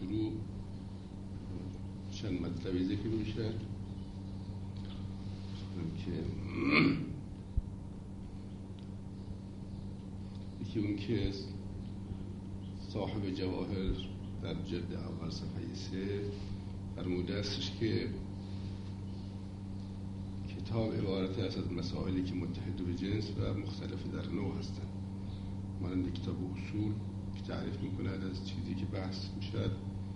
شروع چند مطلبی ذکر میشه که یکی اون که صاحب جواهر در جلد اول صفحه 3 فرموده استش که کتاب عبارت است از مسائلی که متحد به جنس و مختلف در نوع هستند، مانند کتاب اصول که تعریف میکند از چیزی که بحث میشد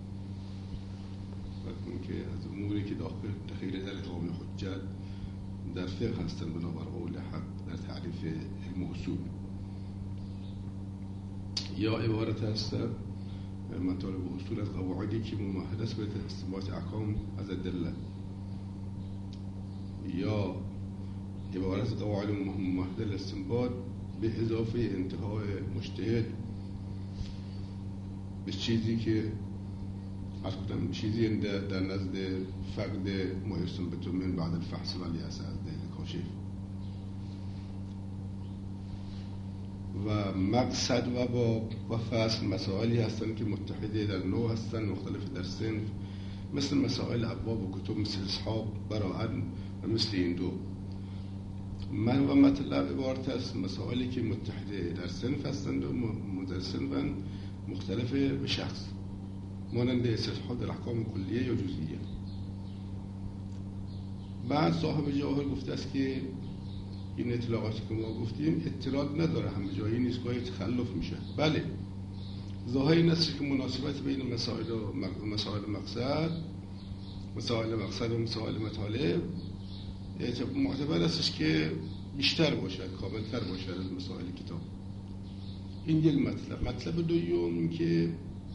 و اون که از اموری که داخل در اقامه حجت در فقه هستند بنابر قول حق در تعریف علم اصول، یا عبارت است مطالب اصول از قواعدی که ممهد است به استنباط احکام از ادله، یا عبارت از قواعد ممهد الاستنباط به اضافه انتهای مجتهد به چیزی که از کدام چیزی در نزد فقد ما یستنبط من بعد الفحص ولی از دلیل کاشف و مقصد و باب و فصل مسائلی هستند که متحده در نوع هستند، مختلف در صنف، مثل مسائل ابواب و کتب مثل اصحاب براءت و مثل این دو. من و مطلب عبارت است مسائلی که متحده در صنف هستند و متصنفاً مختلف به شخص، مانند استصحاب در احکام کلیه یا جزئیه. بعد صاحب جواهر گفته است که این اطلاقاتی که ما گفتیم اطلاق نداره، همه جایی نیست، گاهی تخلف میشه. بله، ظاهر این است که مناسبت بین مسائل مقصد و مسائل مطالب معتبر استش که بیشتر باشد، کاملتر باشد از مسائل کتاب. این یک مطلب دوم که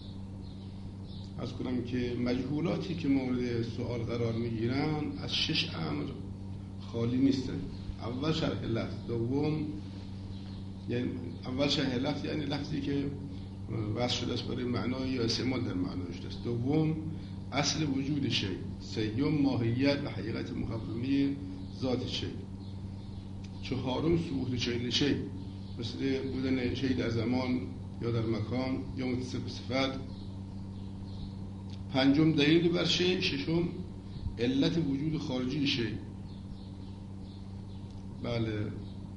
از کنم که مجهولاتی که مورد سوال قرار میگیرن از 6 امر خالی نیستن. اول شرح لفظ، دوم یعنی اول شرح لفظ یعنی لفظی که وضع شده است برای معنای یا استعمال در معنای شده است، دوم اصل وجود شی، سوم ماهیت و حقیقت مقومه ذات شی، چهارم ثبوت شی مثل بودن شی در زمان یا در مکان یا متصف به صفت، پنجم دلیل بر شی، ششم علت وجود خارجی شی. بله،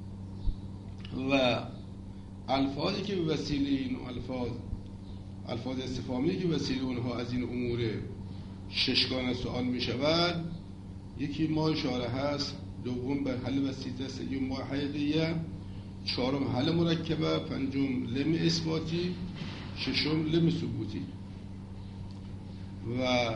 و الفاظی که به وسیله این الفاظ استفهامی که به وسیله اونها از این امور ششگانه سوال می شود، یکی ما اشاره هست، دوم به حل وسیطه، سوم ما حقیقیه، چهارم حل مرکبه، پنجم لم اثباتی، ششم لم ثبوتی. و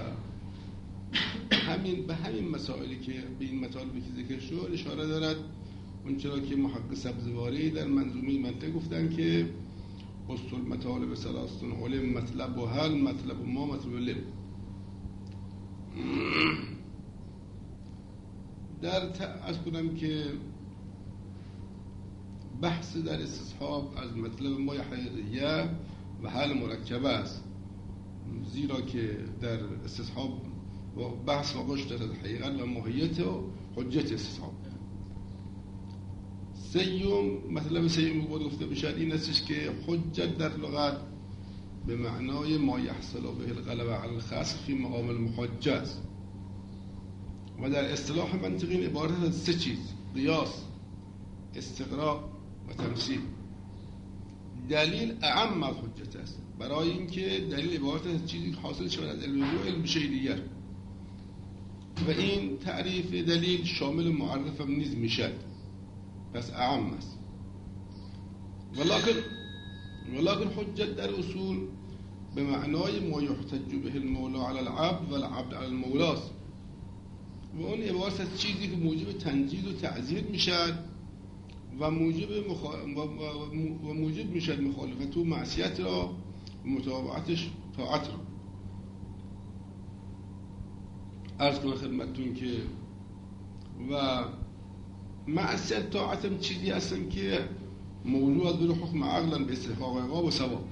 به همین مسائلی که به این مطالبی که ذکر شد اشاره دارد اون چرا که محقق سبزواری در منظومه منطق گفتن که اصول مطالب ثلاثه علم مطلب و حل، مطلب و ما، مطلب و لم. از کنم که بحث در استصحاب از مطلب ما حقیقیه و حل مرکبه است، زیرا که در استصحاب بحث واقع شده از حقیقت و ماهیت و حجت استصحاب. مطلب سیوم بود گفته بشد این استش که حجت در لغت به معنای ما یحصل به الغلبه علی الخصم فی مقام المحجه است و در اصطلاح منطقی عبارت از 3 چیز: قیاس، استقراء و تمثیل. دلیل اعم از حجت است، برای اینکه دلیل عبارت از چیزی حاصل شود از علم و علم شیء دیگر و این تعریف دلیل شامل معرف هم نیز میشد، پس اعم است. ولكن حجت در اصول به معنای ما یحتج به المولا علی العبد و العبد علی المولا است و اون عبارت از چیزی که موجب تنجید و تعزیر میشد و موجب میشد مخالفت و معصیت را و متابعتش طاعت را. عرض کنم خدمتتون که و معصیت طاعت هم چیزی هستن که موضوع از بر حکم عقلا به استحقاق عقاب و ثواب.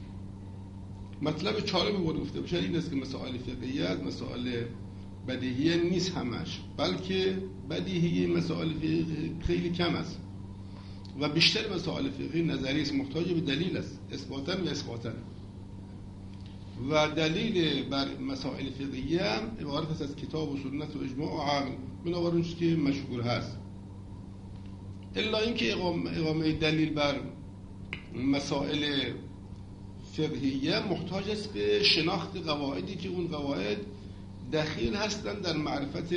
مطلب چهارم بود گفته بشه این است که مسائل فقهیت مسائل بدیهیه نیست همش، بلکه بدیهی مسائل فقهی خیلی کم است و بیشتر مسائل فقهی نظری است، محتاج به دلیل است، اثباتاً و اثباتاً. و دلیل بر مسائل فقهی هم عبارت است از کتاب و سنت و اجماع و عقل، بنابراین چیزی که مشهور هست. الا اینکه اقامه دلیل بر مسائل فقهیه محتاج است به شناخت قواعدی که اون قواعد دخیل هستند در معرفت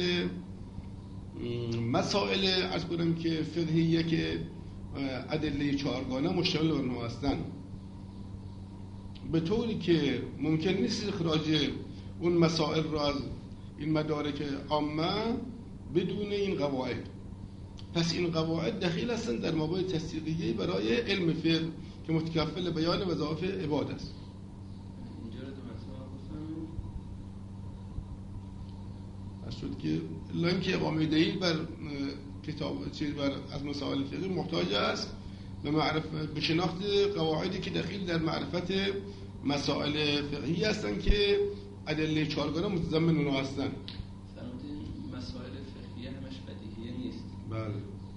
مسائل از کنم که فقهیه که ادله چهارگانه مشتمل بر اونها هستند، به طوری که ممکن نیست اخراج اون مسائل را از این مدارک عامه بدون این قواعد. پس این قواعد دخیل هستند در مباحث تصدیقیه برای علم فقه که متکفل بیان وظایف عباد است. شد که لاین که اقامه دلیل بر کتاب چیز بر از مسائل فقهی محتاج است به شناخت قواعدی که دخیل در معرفت مسائل فقهی هستند که ادله چهارگانه متضمن اونها هستند. فرمودین مسائل فقهی همش بدیهیه نیست. بله.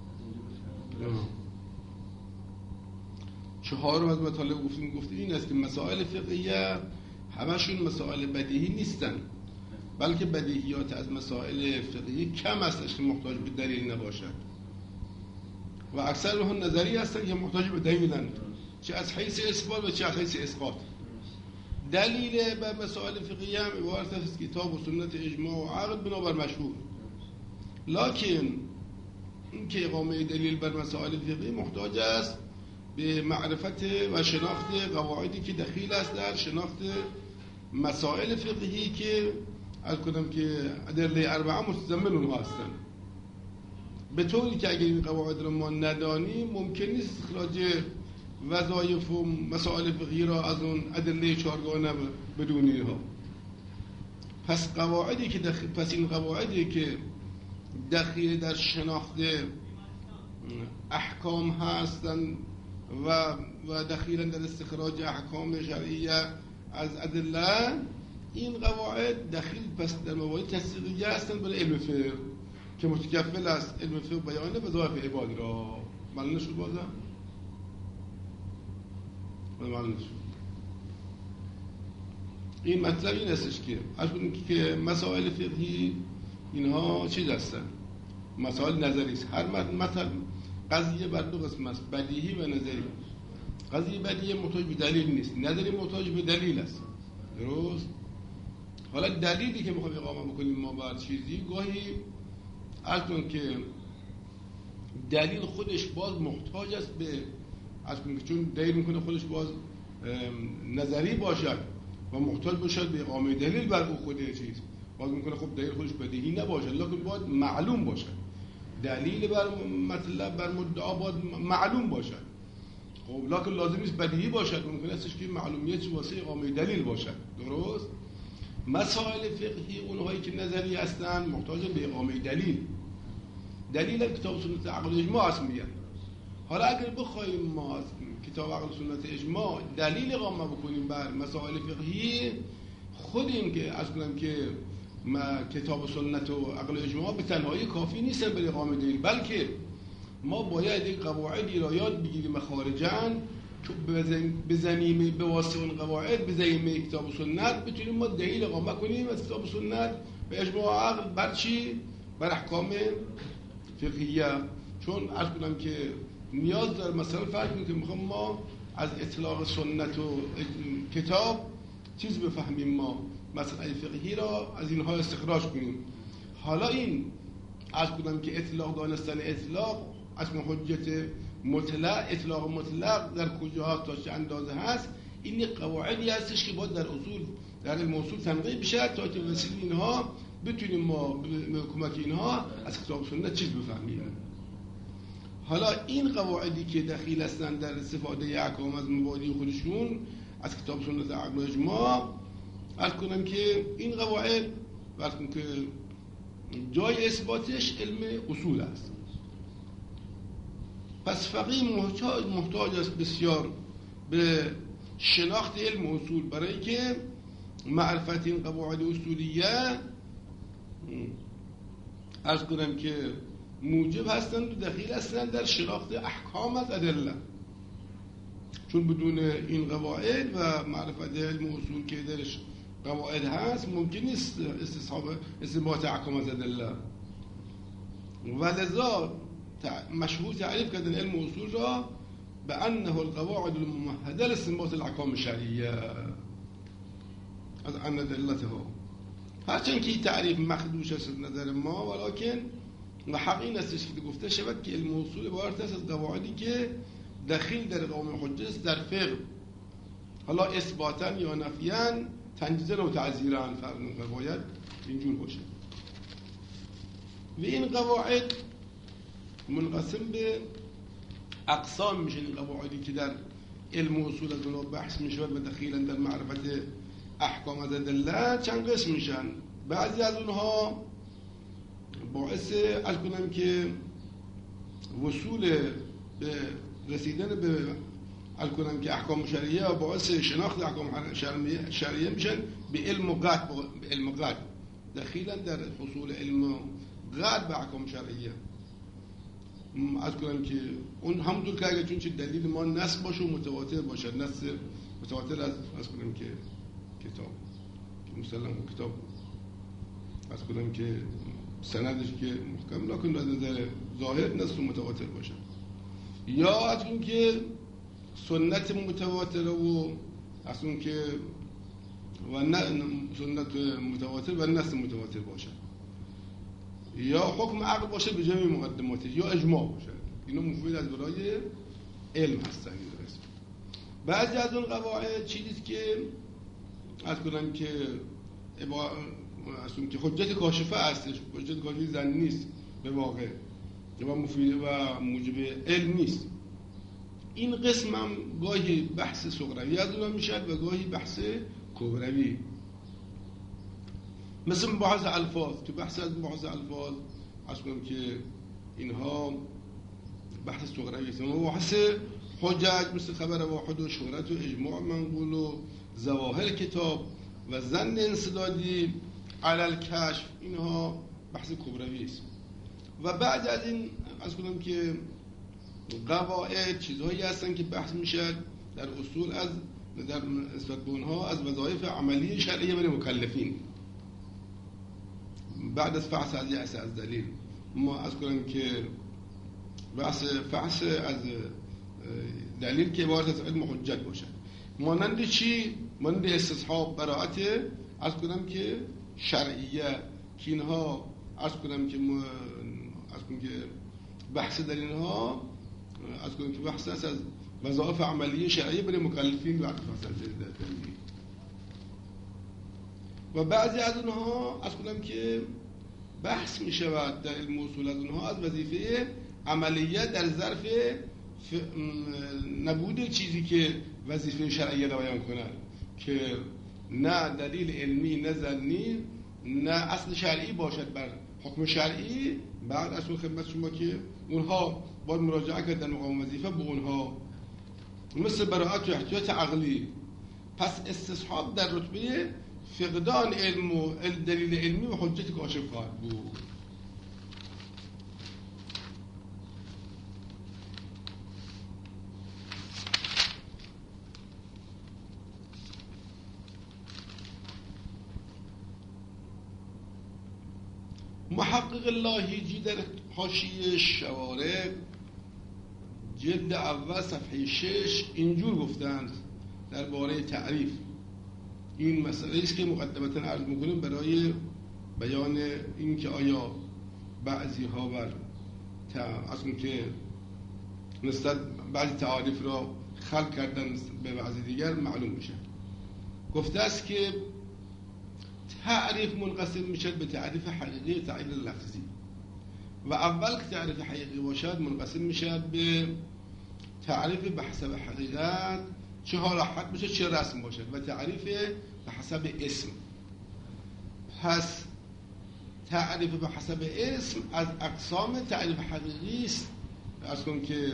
چهارم از مطالب گفتیم این است که مسائل فقهیه همشون مسائل بدیهی نیستن، بلکه بدیهیات از مسائل فقهی کم است که محتاج به دلیل نباشد و اکثر اونها نظری هستن که محتاج به دلیلند، چه از حیث اثبات و چه از حیث اسقاط. دلیل بر مسائل فقهی هم عبارت است از کتاب و سنت اجماع و عقل بنابر مشهور، لکن این که اقامه دلیل بر مسائل فقهی محتاج است به معرفت و شناخت قواعدی که دخیل است در شناخت مسائل فقهی که از کنم که ادله اربعه متضمن اونها هستند، به طوری که اگر این قواعد رو ما ندانیم ممکن نیست اخراج وظایف و مسائل فقهی را از اون ادله چهارگانه بدون اینها. پس این قواعدی که دخیل در شناخت احکام هستند و دخیلا در استخراج احکام شرعیه از ادله، این قواعد دخیل پس در مباحث تصدیقیه هستند برای علم فقه که متکفل است علم فقه بیان وظایف عباد را. معلوم شد بازم؟ معلوم شد. این مطلب این استش که مسائل فقهی اینها چیز هستند؟ مسائل نظری است. هر مثلا قضیه بر دو قسم است، بدیهی و نظری. قضیه بدیهی محتاج به دلیل نیست، نظری محتاج به دلیل است. درست؟ حالا دلیلی که میخوایم اقامه بکنیم ما بر چیزی گاهی اصلا که دلیل خودش باز محتاج است به اصلا چون دلیل میکنه خودش باز نظری باشد و محتاج باشد به اقامه دلیل بر او خود چیز، باز میکنه خب دلیل خودش بدیهی نباشد لکن باید معلوم باشد. دلیل بر مطلب بر مدعا باید معلوم باشد، خب لکن لازم نیست بدیهی باشد، ممکن است که معلومیت واسه اقامه دلیل باشد. درست؟ مسائل فقهی اونهایی که نظری هستن محتاج به اقامه دلیل کتاب سنت عقل اجماع است میگن. حالا اگر بخوایم ما کتاب عقل سنت اجماع دلیل اقامه بکنیم بر مسائل فقهی، خود این که از کنم که کتاب سنت و عقل اجماع به تنهایی کافی نیستن برای اقامه دلیل، بلکه ما باید یک قواعدی را یاد بگیریم مخارجاً که بزنیم به واسطه اون قواعد بزنیم کتاب و سنت بتونیم ما دلیل اقامه کنیم از کتاب و سنت به اجماع و عقل بر چی؟ بر احکام فقهیه. چون عرض کنم که نیاز داره مثلا فرض کنیم که میخوام ما از اطلاق سنت و کتاب چیز بفهمیم، ما مسئله فقهی را از اینها استخراج کنیم. حالا این عرض کنم که اطلاق دانستن اطلاق از حجت مطلق، اطلاق مطلق در کجا هست تا چه اندازه هست، این قواعدی هستش که باید در اصول در علم اصول تنقیح بشه تا که وسیله اینها بتونیم ما به کمک اینها از کتاب سنت چیز بفهمیم. حالا این قواعدی که دخیل هستن در استفاده احکام از مبادی خودشون از کتاب سنت عقل و اجماع، عرض کنم که این قواعد وقتی که جای اثباتش علم اصول است. پس فقیه محتاج است بسیار به شناخت علم اصول برای که معرفت این قواعد اصولیه عرض کنم که موجب هستند و دخیل هستند در شناخت احکام از ادله. چون بدون این قواعد و معرفت علم و اصول که درش قواعد هست ممکن نیست استنباط احکام از ادله. و لذا مشهور تعریف کردن علم و اصول را به انه القواعد الممهده لاستنباط الاحکام الشرعیه از ان ادلتها. هرچند که این تعریف مخدوش است از نظر ما، ولیکن و حق این استش که گفته شود که علم و اصول عبارت است از قواعدی که دخیل در قوام حجت است در فقه، حالا اثباتاً یا نفیاً، تنجیزاً و تعزیراً، فرق باید اینجور باشه. و این قواعد منقسم به اقسام میشن. این قواعدی که در علم و اصول از اونها بحث میشود و دخیلاً در معرفت احکام از ادله چند قسم میشن. بعضی از اونها باعث کنم که وصول به رسیدن به کنم که احکام شرعیه و باعث شناخت احکام شرعیه میشن به علم و قطع، دخیلا در حصول علم و قطع به احکام شرعیه. کنم که اون همونطور که اگه چون چه دلیل ما نص باشه و متواتر باشه، نص متواتر از کنم که کتاب که مسلم و کتاب کنم که سندش که محکم لکن از نظر ظاهر نص متواتر باشه، یا از اون که سنت متواتر و از اون که و سنت متواتر و نص متواتر باشه، یا حکم عقل باشه به جمع مقدماتی، یا اجماع باشه. اینا مفید از برای علم هستن. بعضی از اون قواعد چیزی که از کنم که اصلا که حجت کاشفه هستش، حجت کاشفه زن نیست به واقع و مفید و موجب علم نیست. این قسم هم گاهی بحث صغروی از اونها میشد و گاهی بحث کبروی، مثل بحث الفاظ. تو بحث الفاظ اصلا که اینها بحث صغروی است. و بحث حجت مثل خبر واحد و شهرت و اجماع منقول و ظواهر کتاب و ظن انسدادی علی الکشف، اینها بحث کبروی است. و بعد از این از کنم که قواعد چیزهایی هستن که بحث میشه در اصول از در نسبت به اونها از وظایف عملی شرعیه برای مکلفین. بعد از فحص از دلیل ما از کنم که فحص از دلیل که عبارت از علم حجت باشه، مانند چی؟ مانند استصحاب براءت از کنم که شرعیه که اینها از کنم که بحث در اینها از کنم که بحث از وظایف عملی شرعیه برای مکلفین و و بعضی از اونها از کنم که بحث می شود در علم اصول از اونها از وظیفه عملیه در ظرف نبود چیزی که وظیفه شرعیه را بیان کنند، که نه دلیل علمی نه ظنی نه اصل شرعی باشد بر حکم شرعی. بعد از اون خدمت شما که اونها باید مراجعه کردن مقام وظیفه به اونها، مثل براءت و احتیاط عقلی. پس استصحاب در رتبه فقدان علم و دلیل علمی و حجت کاشف خواهد بود. محقق لاهیجی در حاشیه شوارق جلد اول صفحه 6 اینجور گفتند درباره تعریف. این مسئله است که مقدمتا عرض می‌کنیم برای بیان این که آیا بعضی ها بر اصلا که نسبت بعضی تعاریف را خلق کردن به بعضی دیگر معلوم میشه. گفته است که تعریف منقسم میشه به تعریف حقیقی و تعریف لفظی، و اول که تعریف حقیقی باشد منقسم میشه به تعریف به حسب حقیقت، چه راحت باشه چه رسم باشد، و تعریف به حسب اسم. پس تعریف به حسب اسم از اقسام تعریف حقیقی است. از کنم که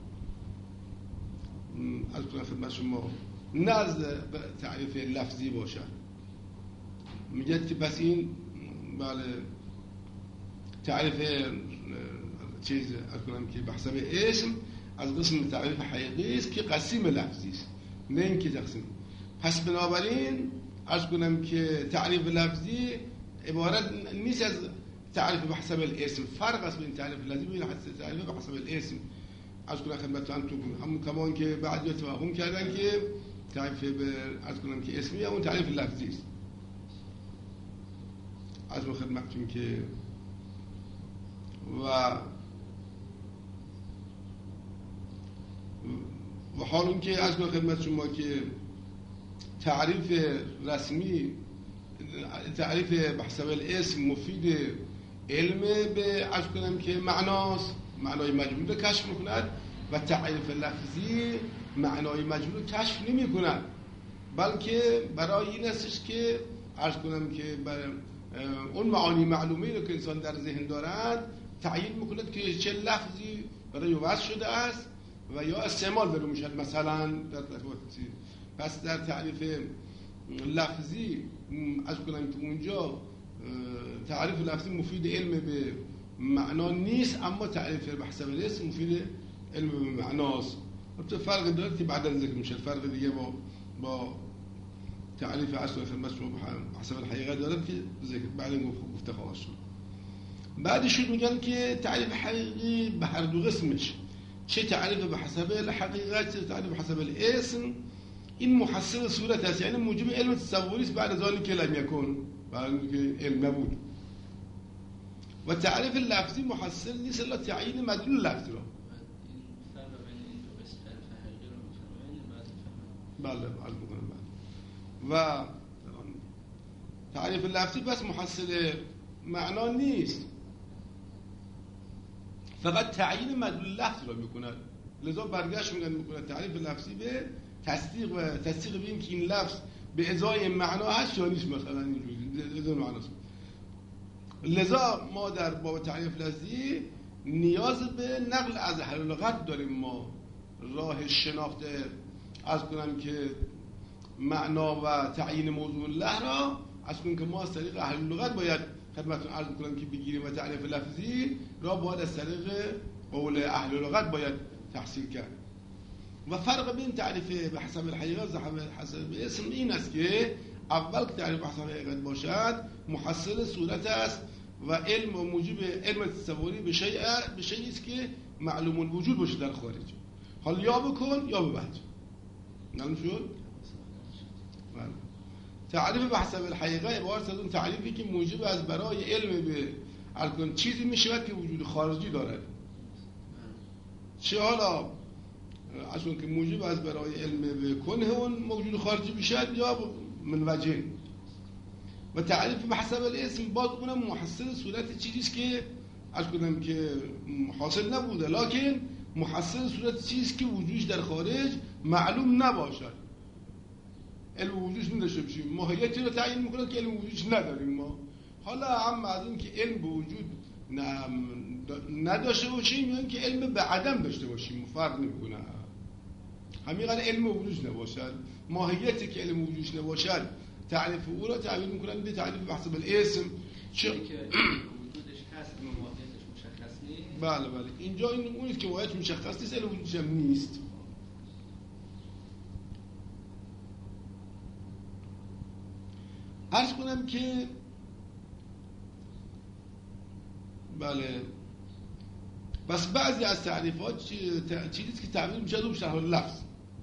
از کنم خدمت شما نزد تعریف لفظی باشد. میگه که پس این بله تعریف چیز از کنم که به حسب اسم از قسم تعریف حقیقی است که قسیم لفظی است، نه اینکه تقسیم. پس بنابراین عرض کنم که تعریف لفظی عبارت نیست از تعریف به حسب الاسم. فرق است بین تعریف لفظی و تعریف به حسب الاسم. عرض کنم خدمتتون همون کمان که بعضی توهم کردن که تعریف به عرض کنم که اسمی همون تعریف لفظی است. عرض خدمتتون که و حال اون که عرض کنم خدمت شما که تعریف رسمی، تعریف به حسب الاسم مفید علم به عرض کنم که معناست، معنای مجموع رو کشف میکند، و تعریف لفظی معنای مجموع رو کشف نمی کند، بلکه برای این استش که عرض کنم که اون معانی معلومه رو که انسان در ذهن دارد تعیین میکند که چه لفظی برای وضع شده است و یا استعمال داره میشد. مثلا در پس در تعریف لفظی عرض کنم که اونجا تعریف لفظی مفید علم به معنا نیست، اما تعریف به حسب الاسم مفید علم به معناست. البته فرق داره که بعدا ذکر میشه، فرق دیگه با تعریف اصل خدمت شما به حسب الحقیقه داره که ذکر بعدا گفته خواهد شد. بعدش میگن که تعریف حقیقی به هر دو قسمش، چه تعریف به حسب الحقیقه چه تعریف به حسب الاسم، این محصل صورت است، یعنی موجب علم تصوری است بعد از آنی که لم یکن، بعد از اینکه علم نبود. و تعریف لفظی محصل نیست الا تعیین مدلول لفظی را. بله عرض می‌کنم. و تعریف لفظی بس محصل معنا نیست، فقط تعیین مدلول لفظ را میکند. لذا برگشت میکند تعریف لفظی به تصدیق به این که این لفظ به ازای معنا هست یا نیست، مثلا اینجوری ازای معناست. لذا ما در باب تعریف لفظی نیاز به نقل از اهل لغت داریم. ما راه شناخت از کنم که معنا و تعیین موضوع الله را از کنم که ما از طریق اهل لغت باید خدمتتون عرض کنم که بگیریم، و تعریف لفظی را باید از طریق قول اهل لغت باید تحصیل کرد. و فرق بین تعریف به حسب الحقیقه و حسب الاسم این است که اول که تعریف به حسب الحقیقه باشد محصل صورت است و علم و موجب علم تصوری به شیء است که معلوم الوجود باشه در خارج. حال یا بکن یا ببند. معلوم شد؟ تعریف به حسب الحقیقه عبارت از اون تعریفی که موجب از برای علم به الکن چیزی میشود که وجود خارجی دارد، چه حالا اصلا که موجب از برای علم به کنه اون موجود خارجی بشد یا من وجه. و تعریف به حسب الاسم باز اونم محصل صورت چیزیست که از کنم که حاصل نبوده، لکن محصل صورت چیزیست که وجودش در خارج معلوم نباشد، علم وجودش نداشته باشیم. ماهیتی رو تعیین میکنه که علم وجودش نداریم ما. حالا هم از این که علم به وجود نداشته باشیم یا اینکه علم به عدم داشته باشیم فرق نمیکنه. همینقدر علم وجودش نباشد، ماهیتی که علم وجودش نباشد تعریف او را تعبیر میکنن به تعریف به حسب الاسم. چه که وجودش هست ماهیتش مشخص نیست. بله اینجا این اونیست که ماهیتش مشخص نیست، علم وجودش هم نیست. عرض کنم که بله بس بعضی از تعریفات چیزیست که تعبیر میشه به شرح اللفظ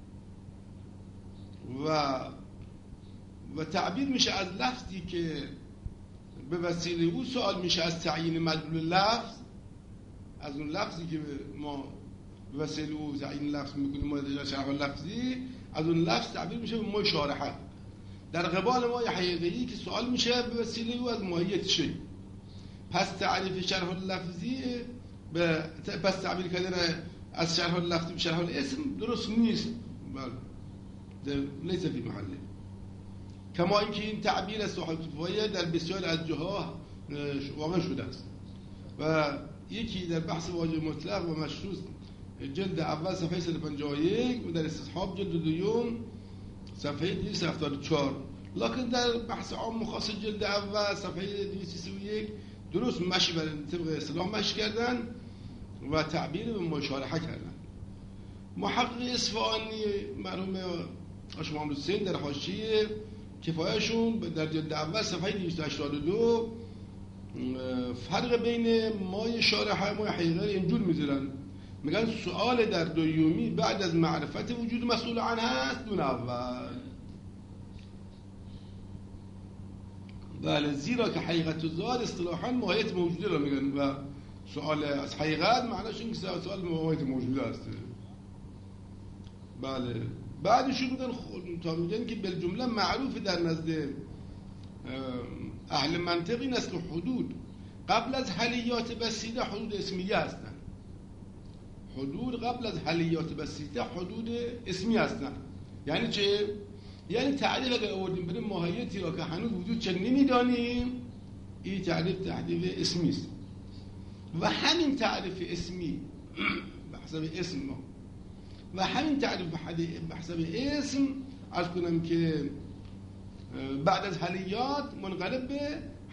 و تعبیر میشه از لفظی که به وسیله او سوال میشه از تعیین مدلول لفظ، از اون لفظی که ما به وسیله او تعیین لفظ میکنیم ما در شرح لفظی، از اون لفظ تعبیر میشه به ما شارحت در قبال ما حقیقی که سوال میشه به وسیله او از ماهیت شی. پس تعریف شرح لفظی پس تعبیر کردن از شرح لفظی به شرح الاسم درست نیست، بله لیس فی محله. کما اینکه این تعبیر از صحابه کفایه در بسیار از جاها واقع شده است و یکی در بحث واجب مطلق و مشروط جلد اول صفحه 151 و در استصحاب جلد دوم صفحه 274، لکن در بحث عام خاص جلد اول صفحه 231 درست مشی بر طبق اصطلاح مشی کردن و تعبیر به مشارحه کردن. محقق اصفهانی مرحوم هاشم محمد حسین در حاشیه کفایه‌شون در جلد اول صفحه 282 فرق بین مای شارحه و مای حقیقه اینجور میذارن، میگن سؤال در دویومی بعد از معرفت وجود مسئول عنه هست دون اول. بله، زیرا که حقیقت ذات اصطلاحاً ماهیت موجوده را میگن و سؤال از حقیقت معناش این که سؤال ماهیت موجوده است. بله، بعدشون بودن تا میگن که بالجمله معروف در نزد اهل منطق این است که حدود قبل از حلیات بسیطه حدود اسمیه هستند. حدود قبل از حلیات بسیطه حدود اسمی هستند. یعنی چه؟ یعنی تعریف اگر آوردیم بریم ماهیتی را که هنوز وجود چه نمیدانیم، این تعریف اسمی است. و همین تعریف اسمی به حسب اسم ما و همین تعریف به حسب اسم عرض کنم که بعد از حلیات منقلب به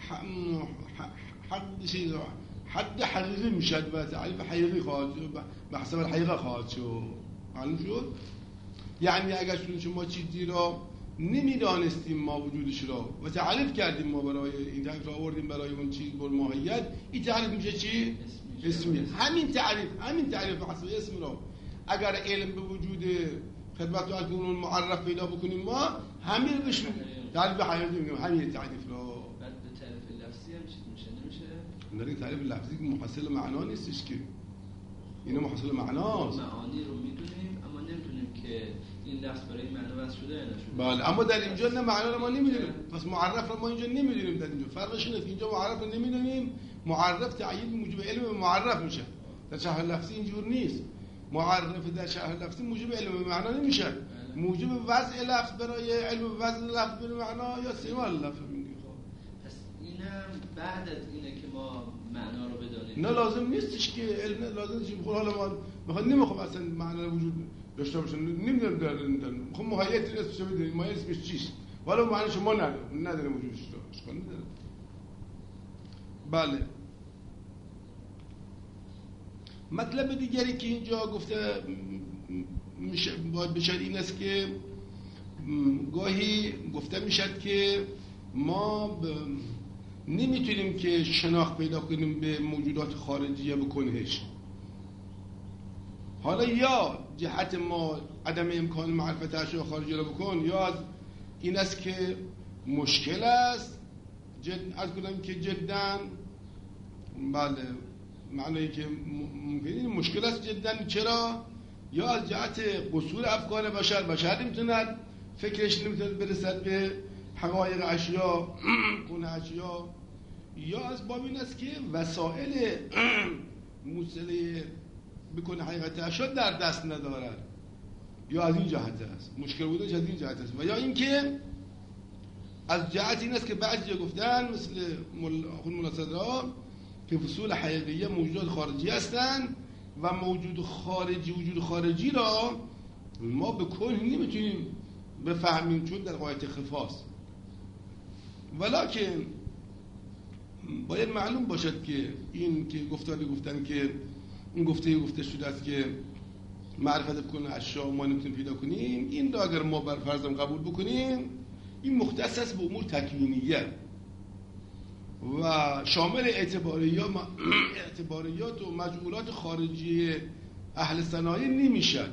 حد حقیقی میشد و تعریف حقیقی خواهد شد، به حسب الحقیقه خواهد شد. معلوم شد؟ یعنی اگر شما چیزی را نمیدانستیم ما وجودش را و تعریف کردیم، ما برای این تعریف را آوردیم برای اون چیز بر ماهیت، این تعریف میشه چی؟ اسمی. همین تعریف به حسب اسم را اگر علم به وجود خدمت از اون معرف پیدا بکنیم ما همین بهش تعریف حقیقی میگیم. همین تعریف را بعد به تعریف لفظی هم میشه نمیشه؟ نه، تعریف لفظی محصل معنا نیستش که، اینا محصل معناست. معانی رو میدونیم اما نمیدونیم که این لفظ برای معنا واسه شده یا نشده. بله، اما در اینجا نه معنا رو ما نمیدونیم، پس معرف رو ما اینجا نمیدونیم. در اینجا فرقش اینه که اینجا معرف رو نمیدونیم، معرف تعیین موجب علم معرف میشه. در شرح لفظی اینجور نیست. معرف در شرح لفظی موجب علم معنا نمیشه، موجب وضع لفظ برای علم وضع لفظ برای معنا یا استعمال لفظ میگه. پس اینم بعد از اینه که ما معنا رو بدانیم. نه لازم نیستش که علم لازم نیست. خب حالا ما نمیخوام اصلا معنا وجود داشته باشه، نمیدونم در خب ماهیت اسمش بدونیم، ماهیت اسمش چیست ولی معنی شما نداره وجودش رو اشکال نداره. بله، مطلب دیگری که اینجا گفته میشه باید بشد این است که گاهی گفته میشد که ما نمیتونیم که شناخت پیدا کنیم به موجودات خارجیه بکنهش. حالا یا جهت ما عدم امکان معرفت اشیاء خارجی را بکن، یا از این است که مشکل است از کنم که جدا، بله معنی که ممکنه مشکل است جدا. چرا؟ یا از جهت قصور افکار بشر نمیتوند فکرش نمیتوند برسد به حقایق اشیاء کنه اشیاء، یا از باب این است که وسایل موصله بکنه حقیقت اشیاء در دست ندارد، یا از این جهت است مشکل بودنش، از این جهت است. و یا اینکه از جهت این است که بعضی گفتن مثل مولا صدرا که فصول حقیقیه موجودات خارجی هستند و وجود خارجی را ما به کل نمیتونیم بفهمیم چون در غایت خفاست. ولکن باید معلوم باشد که این که گفتن که این گفته شده است که معرفت کنه اشیاء ما نمیتونیم پیدا کنیم، این را اگر ما بر فرضم قبول بکنیم این مختص است به امور تکوینیه و شامل اعتباریات و مجموعات خارجی اهل صنایع نمیشد.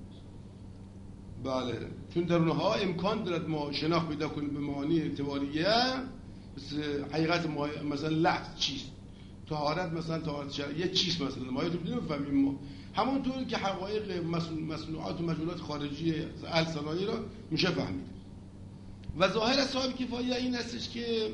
بله، چون در اونها امکان دارد ما شناخت پیدا کنیم به معانی اعتباریه، مثل حقیقت مثلا لفظ چیست، طهارت مثلا طهارت شرعیه چیست، مثلا ما یادم نمیفهمیم ما، همونطور که حقایق مصنوعات و مجموعات خارجی اهل صنایع را میشه فهمید. و ظاهر صاحب کفایه این است که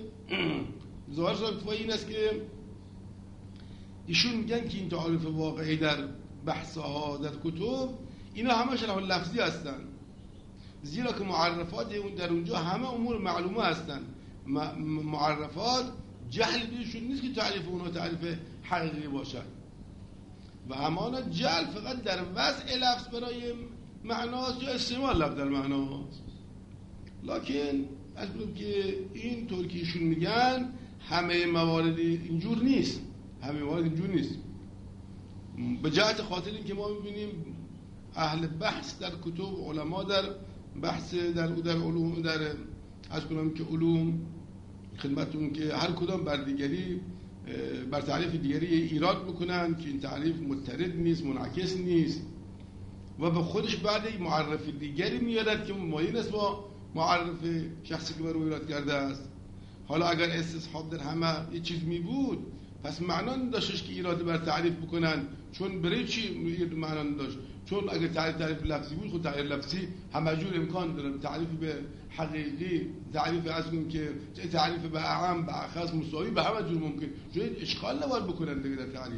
ایشون میگن که این تعاریف واقعی در بحث‌ها در کتب اینا همه شرح لفظی هستن، زیرا که معرفات اون در اونجا همه امور معلومه هستن. معرفات جهل بیشون نیست که تعریف اونها تعریف حقیقی باشد و همانا جهل فقط در وضع لفظ برای معناست یا استعمال لفظ در معناست. لکن از بودم که این طور که ایشون میگن همه موارد اینجور نیست، به جهت خاطر این که ما میبینیم اهل بحث در کتب، علما در بحث در علوم، در از کنم که علوم خدمتون که هر کدام بر دیگری بر تعریف دیگری ایراد میکنن که این تعریف مضطرد نیست، منعکس نیست و به خودش بعد معرف دیگری میارد که ممایل است با معرف شخصی که بر او ایراد کرده است. حالا اگر استصحاب در همه یه چیز می بود پس معنا نداشتش که ایراد بر تعریف بکنن، چون برای چی معنا نداشت؟ چون اگر تعریف لفظی بود خود تعریف لفظی همه جور امکان داره، تعریف به حقیقی، تعریف از اون که تعریف به اعم، به اخص، مساوی، به همه جور ممکن، چون اشکال نباید بکنن دیگه در تعریف.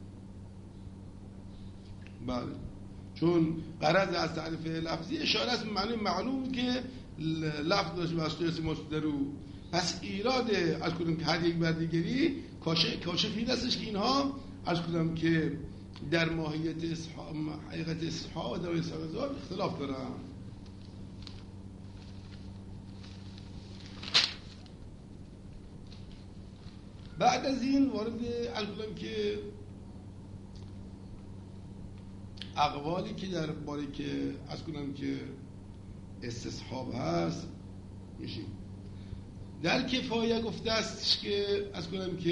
بله، چون غرض از تعریف لفظی اشاره است به معنی معلوم که لفظ داشت واسطه اسم مصدر رو. پس ایراد از کدوم که هر یک بر دیگری کاشف این هستش که اینها از کدوم که در ماهیت حقیقت اصحاب و در اصحاب اختلاف دارن. بعد از این وارد از کدوم که اقوالی که در باره که از کدوم که استصحاب هست میشیم. در کفایه گفته است که از کنم که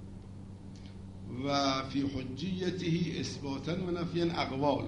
و فی حجیته اثباتا و نفیا اقوال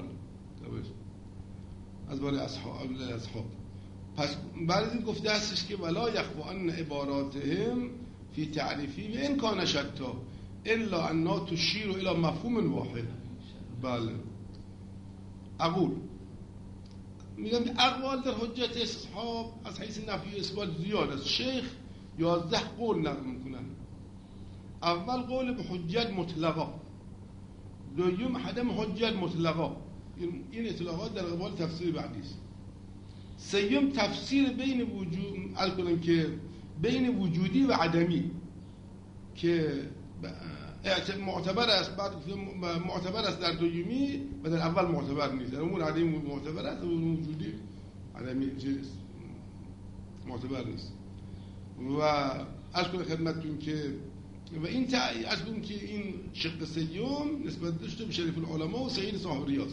از باره اصحاب. پس بعد این گفته است که ولا یخفى ان عباراتهم فی تعریفی و ان کان شتا الا انها تشیر الى مفهوم واحد. بله، اقول میگم اقوال در حجت اصحاب از حیث نفی و اثبات زیاد است. شیخ 11 قول نقل میکنن. اول قول به حجت مطلقا، دوم عدم حجت مطلقا، این اطلاقات در قبال تفسیر بعدی است. سوم تفسیر بین وجود الکلام که بین وجودی و عدمی که معتبر است، بعد معتبر است در دومی و در اول معتبر نیست. در امور عدمی معتبر است و وجودی عدمی معتبر نیست. و از کنه خدمتتون که و این از کنه که این شق سیوم نسبت داشته به شریف العلماء و سید صاحب ریاض.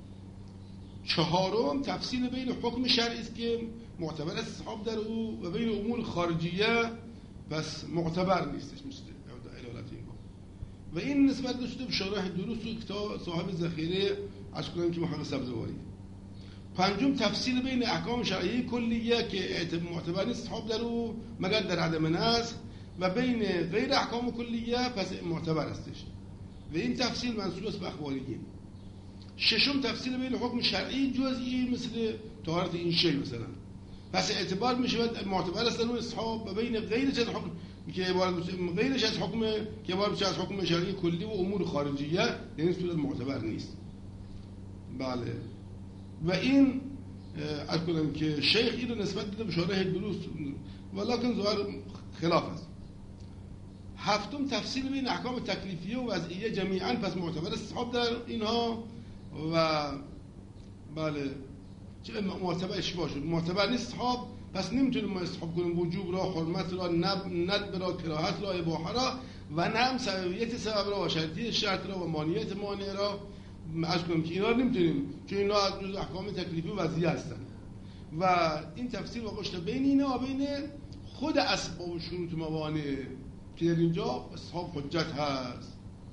چهارم تفصیل بین حکم شرعی است که معتبر است اصحاب در او و بین امور خارجیه پس معتبر نیستش مثل علالت این و این نسبت داشته به شرح درست و کتاب صاحب ذخیره از کنه که محقق سبزواری. پنجم تفصیل بین احکام شرعی کلیه که معتبر نیست اصحاب در او مگر در عدم نسخ و بین غیر احکام کلیه پس معتبر استش و این تفصیل منسوب است به اخباریه. ششم تفصیل بین حکم شرعی جزئی مثل طهارت این شی مثلا پس اعتبار میشه معتبر است در اصحاب و بین غیرش از حکم که غیرش از حکم که عبارت از حکم شرعی کلی و امور خارجیه در این صورت معتبر نیست. بله، و این از کنم که شیخ این رو نسبت داده به شارح درست ولیکن ظاهر خلاف است. هفتم تفصیل بین احکام تکلیفیه و وضعیه جمیعا پس معتبر اصحاب در اینها و بله چه معتبرش باشه معتبر نیست اصحاب پس نمیتونیم ما اصحاب کنیم وجوب را، حرمت را، ندب را، کراهت را، اباحه را و نه هم سببیت سبب را و شرطیت شرط را و مانعیت مانع را از کنیم که اینا نمیتونیم چون اینا از جز احکام تکلیفی و وضعیه هستن و این تفسیر واقعا بین اینا و بین خود اسباب و شروط موانع که در اینجا اصحاب حجت هست.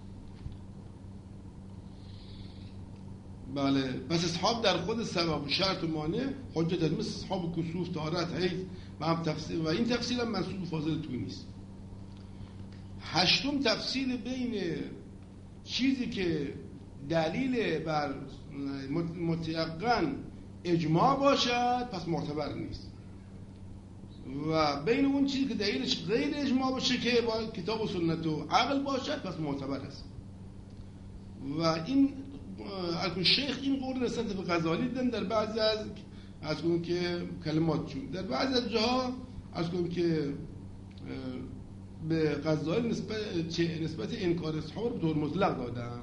بله، پس اصحاب در خود سبب و شرط و مانع حجت هست مثل اصحاب کسوف، طهارت، حیض و هم تفسیر و این تفسیر هم منسوب به فاضل تونی است. هشتم تفسیر بین چیزی که دلیل بر متیقن اجماع باشد پس معتبر نیست و بین اون چیزی که دلیلش غیر اجماع باشه که با کتاب و سنت و عقل باشد پس معتبر است. و این شیخ این قول نسبت به غزالی دادن در بعضی از اون که کلمات چون در بعضی از جاها از اون که به غزالی نسبت انکار اصحاب رو به طور مطلق دادن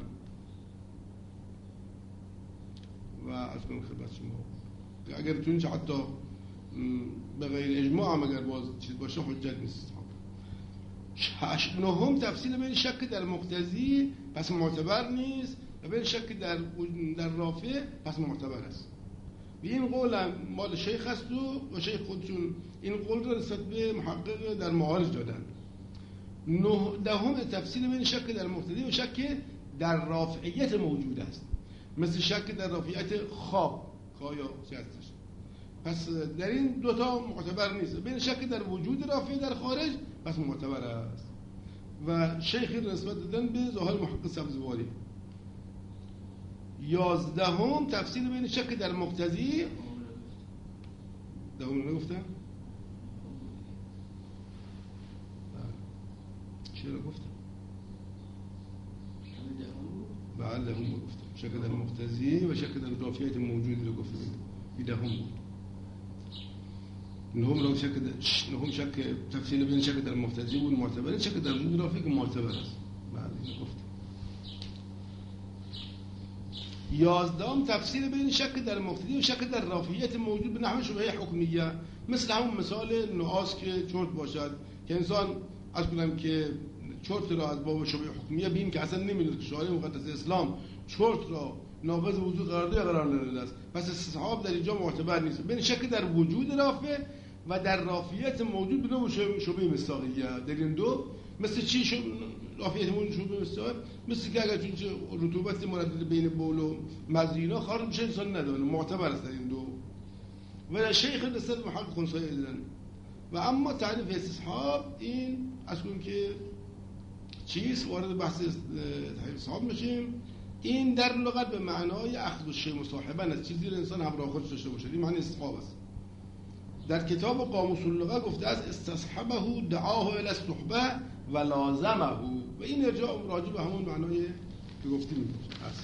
و از اون خدمت شما اگر تونیش حتی به غیر اجماع هم اگر باز چیز باشه حجت نیست. نهم تفصیل بین شک در مقتضی پس معتبر نیست و به این شک در رافع پس معتبر است. و این قول مال شیخ است و شیخ خودشون این قول را نسبت به محقق در معارج دادن. دهم تفسیر بین شک در مقتضی و شک در رافعیت موجود است، مثل شک در رافعیت خواب یا هستش. پس در این دوتا معتبر نیست. بین شک در وجود رافع در خارج پس معتبر است. و شیخ نسبت دادن به ظاهر محقق سبزواری. 11 تفسیر بین شک در مقتضی. دهم نگفتم؟ چرا گفتم؟ بله هم گفتم شک در مقتضی و شک در رافعیت موجود رو گفتم. این دهم بود. نهم شک تفسیر بین شک در مقتضی و معتبر، شک در وجود رافع که معتبر است. بله اینو گفتم. 11 تفسیر بین شک در مقتضی و شک در رافعیت موجود به نحو شبهه حکمیه، مثل همون مثال نعاس که چرت باشد که انسان از کنم که چرت را از باب شبهه حکمیه بین که اصلا نمیدونه که شارع مقدس اسلام چرت را ناقض وجود قرار نداده است، پس استصحاب در اینجا معتبر نیست. بین شک در وجود رافع و در رافعیت موجود به نوع شبهه مصداقیه. در این دو مثل چی رافعیت موجود شبهه مصداقیه؟ مثل که اگر چون رطوبت مردد بین بول و مزینا خارج بشه انسان نداره، معتبر است در این دو. و شیخ نسبت محقق خنثی دیدن. و اما تعریف استصحاب این از اون که چیز وارد بحث تعریف استصحاب میشیم، این در لغت به معنای اخذ الشیء مصاحبا است، چیزی رو انسان همراه خودش داشته باشه. این معنی استصحاب است. در کتاب قاموس اللغه گفته است استصحبه دعاه الی الصحبه و لازمه، و این راجع به همون معنای که گفتیم است.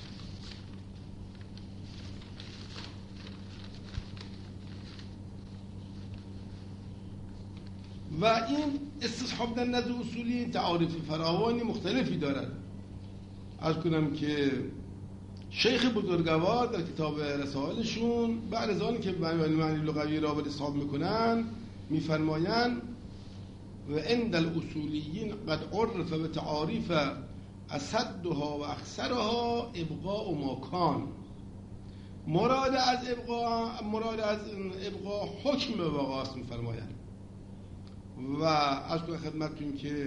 و این استصحاب در نزد اصولی تعاریف فراوانی مختلفی دارد. عرض کنم که شیخ بزرگوار در کتاب رسائلشون بعد از آن که معنی لغوی را به استصحاب میکنن میفرمایند و عند الاصولیین قد عرف به تعاریف اسدها و اخسرها ابقاء و ماکان. مراد از ابقاء حکم بقاست میفرمایند. و از خدمتتون که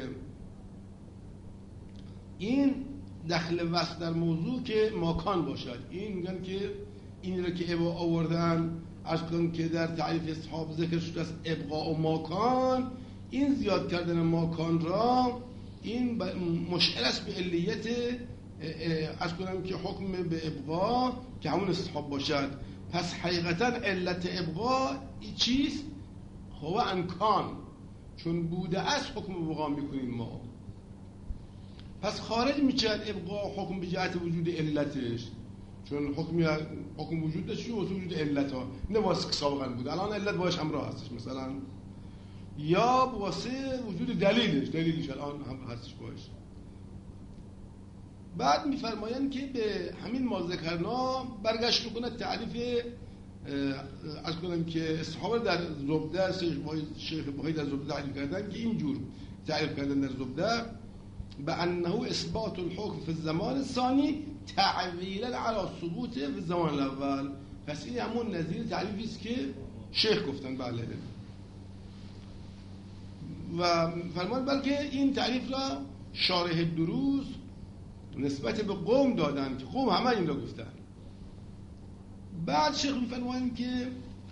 این دخل وصل در موضوع که ماکان باشد، این میگن که این رو که ابا آوردن از کنم که در تعریف استصحاب ذکر شده است ابقاء و ماکان، این زیاد کردن ماکان را این مشعر است به علیت از کنم که حکم به ابقاء که همون استصحاب باشد. پس حقیقتا علت ابقاء چیست؟ هو انکان، چون بوده است حکم بقا میکنیم ما. پس خارج میشد ابقاء حکم به جهت وجود علتش، چون حکم وجود داشت و وجود علت ها نه واسه که سابقا بود الان علت باش همراه هستش مثلا، یا واسه وجود دلیلش الان هم هستش باش. بعد میفرمایند که به همین ما ذکرنا برگشت میکنه تعریف از کنم که استصحاب در زبده شیخ بهایی در زبده تعریف کردن که اینجور تعریف کردن در زبده به انه اثبات الحکم فی الزمان الثانی تعویلا علی ثبوت فی الزمان الاول. پس این همون نظیر تعریفی است که شیخ گفتن. بله. و فرمان بلکه این تعریف را شارح دروز نسبت به قوم دادن که قوم همه این را گفتن. بعد شیخ میفرمایند که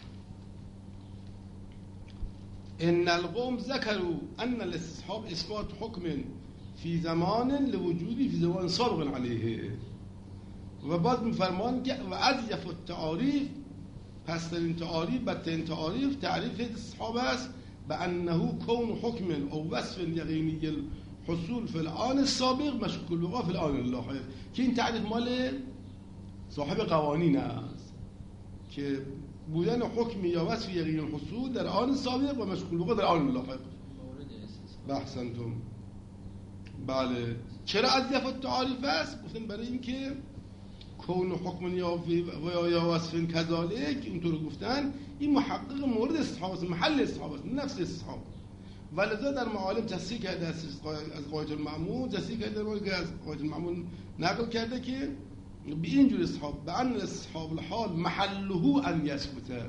ان القوم ذکروا ان الاستصحاب اثبات حکم فی زمان لوجودی فی زمان سابق علیه. و بعد میفرمایند که و اضیف التعاریف، پس در این تعاریف بدترین تعاریف تعریف استصحاب است به انه کون حکم او وصف یقینی الحصول فی الآن السابق مشکوک الوقوع فی الآن اللاحق، که این تعریف مال صاحب قوانین است که بودن حکم یا وصف یقین الحصول در آن سابق و مشکوک الوقوع در آن اللاحق. بحثنتم. بله. چرا اضیف التعاریف است؟ گفتن برای اینکه کون حکم یا وصف کذالک اینطور گفتن این محقق مورد استصحاب است، محل استصحاب است، نفس استصحاب. ولذا در معالم تصحیح کرده از غایة المعمول، تصحیح کرده که از غایة المعمول نقل کرده که به اینجور اصحاب به ان اصحاب الحال محله ان یسکت.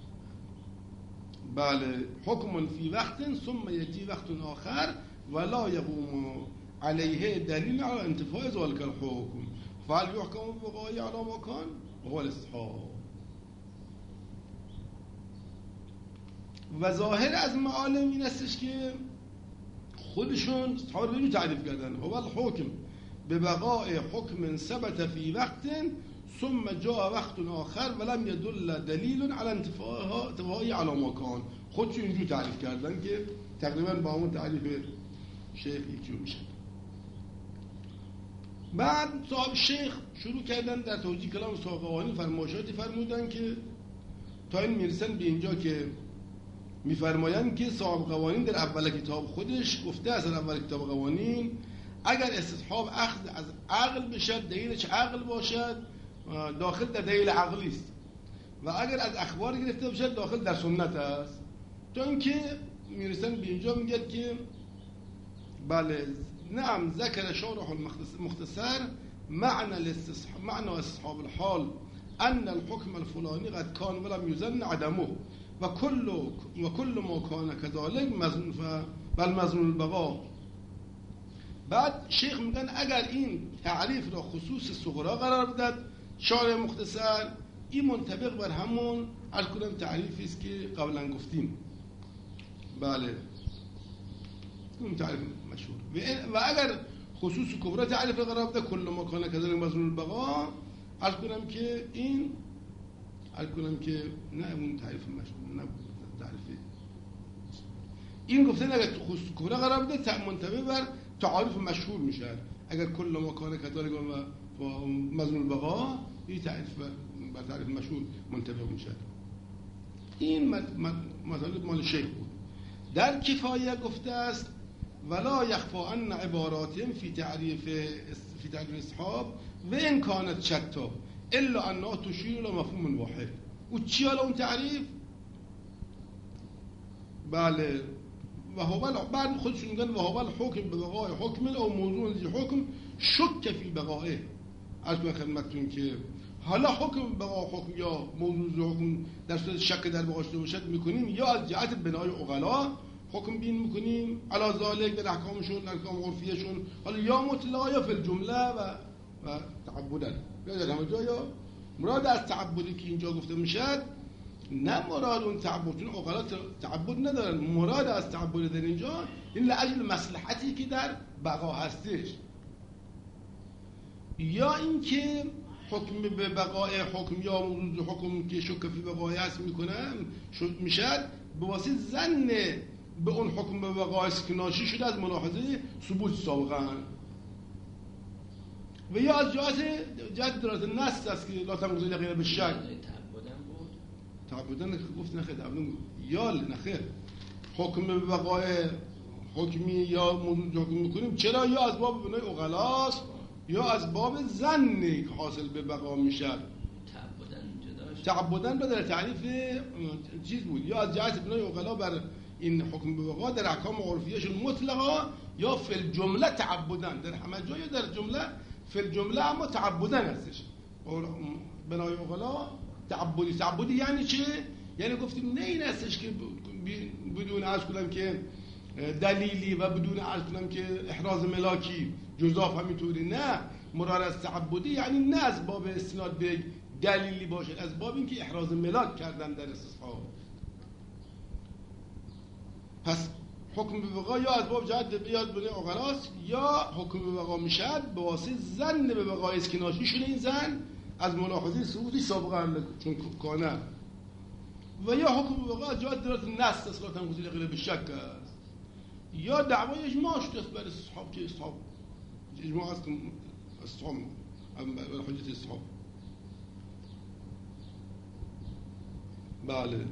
بله، حکم فی وقت ثم یجی وقت آخر ولا یقوم علیه دلیل على انتفاء ذلك الحکم فهل یحکم بقای علی ما کان هو الاصحاب. و ظاهر از معالم این استش که خودشون اصحاب رو تعریف کردن هو الحکم به بقای حکم ثبت فی وقت ثم جاء وقت آخر ولم يدل دلیل على انتفاء على ما کان. خودشون اینجور تعریف کردن که تقریبا با همون تعریف شیخ یکی میشه. بعد صاحب شیخ شروع کردن در توجیه کلام صاحب قوانین فرمایشاتی فرمودن که تا این میرسن به اینجا که میفرمایند که صاحب قوانین در اول کتاب خودش گفته از اول کتاب قوانین اگر استصحاب اخذ از عقل بشد دلیلش عقل باشد داخل در دلیل عقلی است و اگر از اخبار گرفته باشد داخل در سنت است. تا اینکه میرسن به اینجا میگه که بله نعم ذکر شارح المختصر معنى استصحاب الحال ان الحكم الفلاني قد كان ولم يظن عدمه و كل ما كان كذلك مظنون بل مظنون البقاء. بعد شیخ میگن اگر این تعریف را خصوص صغرا قرار بدد شارح مختصر این منطبق بر همون عرض کنم تعریفی است که قبلا گفتیم. بله اون تعریف مشهور. و اگر خصوص کبرا تعریف قرار بده کل ما کان کذالک مظنون البقاء عرض کنم که این نه اون تعریف مشهور نه تعریف این گفتن اگر خصوص کبرا قرار بده منطبق بر تعریف مشهور میشه. اگر کل ما کان کذالک و مظنون البقاء این تعریف بر تعریف مشهور منطبق میشه. این مطالب مال شیخ بود. در کفایه گفته است ولا یخفا ان عباراتهم فی تعریف اصحاب و ان کانت شتا الا انها تشیر الى مفهوم واحد. و چی حالا اون تعریف؟ بله و هو بعد خودشون میگن و هو الحکم به بقای حکم او موضوع ذی حکم شک فی بقائه. از خدمتتون که حالا حکم بقا حکم یا موضوع حکم در صورت شک در بقاش باشد میکنیم یا از جهت بنای عقلا حکم بین میکنیم علی ذالک در احکامشون احکام عرفیشون حالا یا مطلقا یا فی الجمله و تعبدا یا در همه جا. یا مراد از تعبدی که اینجا گفته میشد نه مراد اون تعبد، چون عقلا تعبد ندارن. مراد از تعبد در اینجا این لاجل مصلحتی که در بقا هستش یا اینکه حکم به بقای حکم یا موضوع حکم که شک فی بقای هست میکنن میشد به واسطه ظن به اون حکم به بقای است که ناشی شده از ملاحظه ثبوت سابقا و یا از جهت درات نص است که لا تنقضی یقینا به شک. تعبدن گفت نخیر یا نخیر حکم به بقای حکمی یا موضوع حکم میکنیم چرا یا از باب بنای عقلاست یا از باب ظنی که حاصل به بقا میشه. تعبدن را در تعریف چیز بود یا از جهت بنای عقلا بر این حکم به بقا در احکام عرفیشون مطلقا یا فی الجمله تعبدن در همه جا یا در جمله فی الجمله اما تعبدن هستش. بنای عقلا تعبدی یعنی چه؟ یعنی گفتیم نه این هستش که بدون عرض کنم که دلیلی و بدون عرض کنم که احراز ملاکی جزاف همینطوری. نه، مراد از تعبدی یعنی نه از باب استناد به دلیلی باشه، از باب این که احراز ملاک کردن در استصحاب. پس حکم به بقا یا از باب جهت بیاد بنای عقلاست یا حکم به بقا میشد به واسطه ظن به بقای است که ناشی شده این ظن از ملاحظه ثبوتی سابقا چون کانه و یا حکم به بقا جهت درات نص اصلا تنقضی غیر به شک است یا دعوای اجماع شده بر استصحاب که استصحاب اجماع است استصحاب بر حجت استصحاب. بله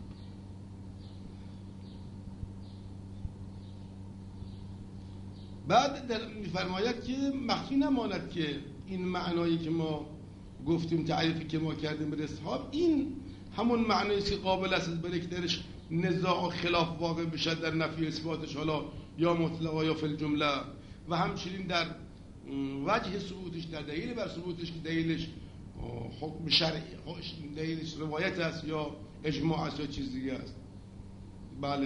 بعد در میفرماید که مخفی نماند که این معنایی که ما گفتیم تعریفی که ما کردیم به استصحاب این همون معنایی است که قابل است برای که درش نزاع و خلاف واقع بشه در نفی اثباتش، حالا یا مطلقا یا فی الجمله، و همچنین در وجه ثبوتش، در دلیل بر ثبوتش که دلیلش حکم شرعی، دلیلش روایت است یا اجماع است یا چیز دیگه است. بله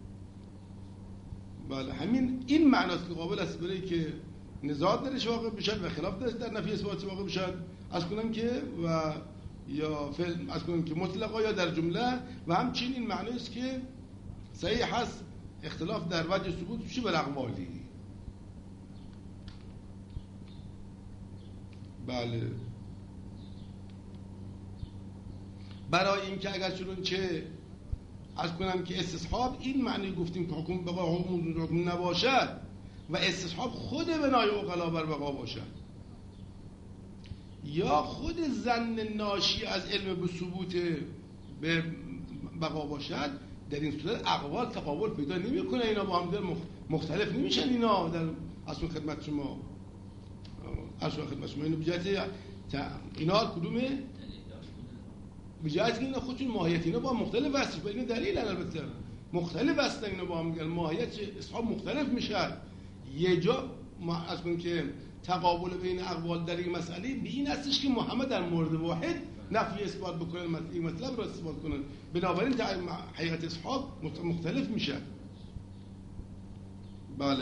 همین این معناست که قابل است برای که نزاع درش واقع بشد و خلاف درش در نفی اثباتی واقع بشد، از کنم که و یا از کنم که مطلقا یا در جمله، و همچنین این معنی است که صحیح هست اختلاف در وجه ثبوت بشه بر اقوالی. بله برای این که اگر چون چه از کنم که استصحاب این معنی گفتیم که حکم بقا حکم نباشد و استصحاب خود بنای عقلا بر بقا باشد، یا خود ظن ناشی از علم به ثبوت به بقا باشد، در این صورت اقوال تقابل پیدا نمیکنه، اینا با هم مختلف نمیشن. اینا در اصل خدمت شما اینو بجهت اینا کدومه؟ بجهت که اینا خودشون ماهیت اینا با مختلف هستش، با این دلیل البته مختلف هستن، اینا با هم ماهیت اصحاب مختلف میشه. یه جا از اون که تقابل بین اقوال در این مسئله به این هستش که محمد در مورد واحد نفی اثبات بکنه، این مطلب را اثبات کنه، بنابراین حقیقت اصحاب مختلف میشه. بله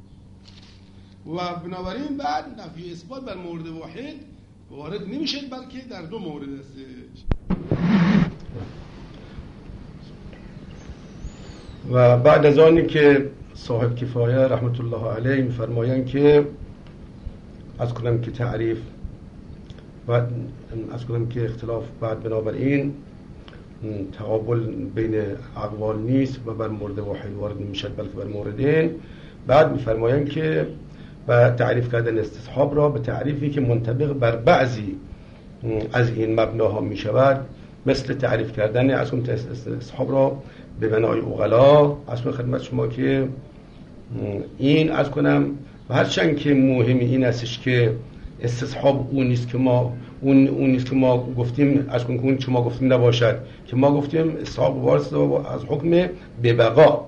و بنابراین بعد نفی اثبات بر مورد واحد وارد نمیشه، بلکه در دو مورد هستش. و بعد از آنی که صاحب کفایه رحمت الله علیه می‌فرمایند که از کنم که تعریف و از کنم که اختلاف بعد بنابراین تقابل بین اقوال نیست و بر مورد واحد وارد نمیشد بلکه بر موردین. بعد می‌فرمایند که و تعریف کردن استصحاب را به تعریفی که منطبق بر بعضی از این مبناها می شود، مثل تعریف کردن از اون استصحاب را به بنای عقلا. از خدمت شما که این از کنم و هرچند که مهم این استش که استصحاب اون نیست که ما گفتیم از اون که ما گفتیم نباشد، که ما گفتیم استصحاب وارث از حکم به بقا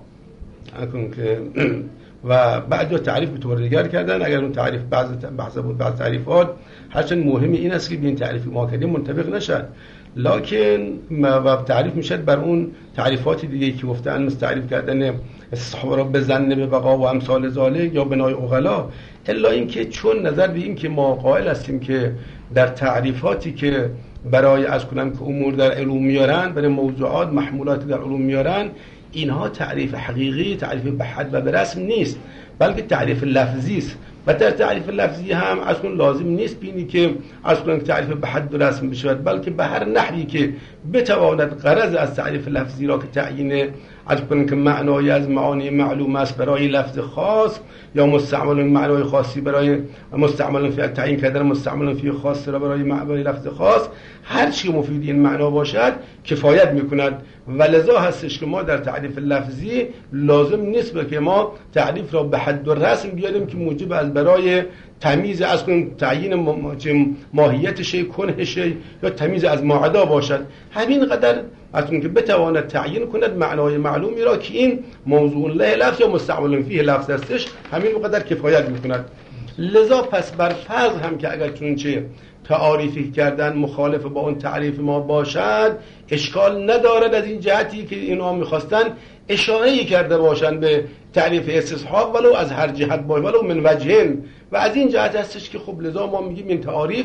و بعد تعریف به طور دیگر کردن. اگر اون تعریف بعض تعریفات هرچند مهمی این است که به این تعریفی ما کردیم منطبق نشد، لکن و تعریف میشد بر اون تعریفات دیگه که گفتن، مثل تعریف کردن استصحاب را بزن به بقا و امثال ذالک یا بنای عقلا. الا اینکه چون نظر به این که ما قائل هستیم که در تعریفاتی که برای از کنم که امور در علوم میارن، برای موضوعات محمولات در علوم میارن، اینها تعریف حقیقی، تعریف به حد و به رسم نیست، بلکه تعریف لفظی است. و در تعریف لفظی هم اصلا لازم نیست بینی که اصلا تعریف به حد و رسم بشود، بلکه به هر نحوی که بتواند غرض از تعریف لفظی را که تعیین از کنن که معنای از معانی معلوم است برای لفظ خاص، یا مستعمل معنای خاصی برای مستعمل فی تعیین کردن مستعمل فی خاص را برای لفظ خاص، هر چی مفید این معنا باشد کفایت میکند. و لذا هستش که ما در تعریف لفظی لازم نیست که ما تعریف را به حد و رسم بیاریم که موجب از برای تمیز از تعیین ماهیت شی، کنه شی یا تمیز از معدا باشد. همین قدر از اون که بتواند تعیین کند معنای معلومی را که این موضوع له لفظ یا مستعمل فیه لفظ هستش، همین قدر کفایت میکند. لذا پس بر فرض هم که اگر چونچه تعریفی کردن مخالف با اون تعریف ما باشد، اشکال ندارد از این جهتی که اینا میخواستن اشاره‌ای کرده باشند به تعریف استصحاب، ولو از هر جهت باشه، ولو من وجهین. و از این جهت هستش که خب لذا ما میگیم این تعریف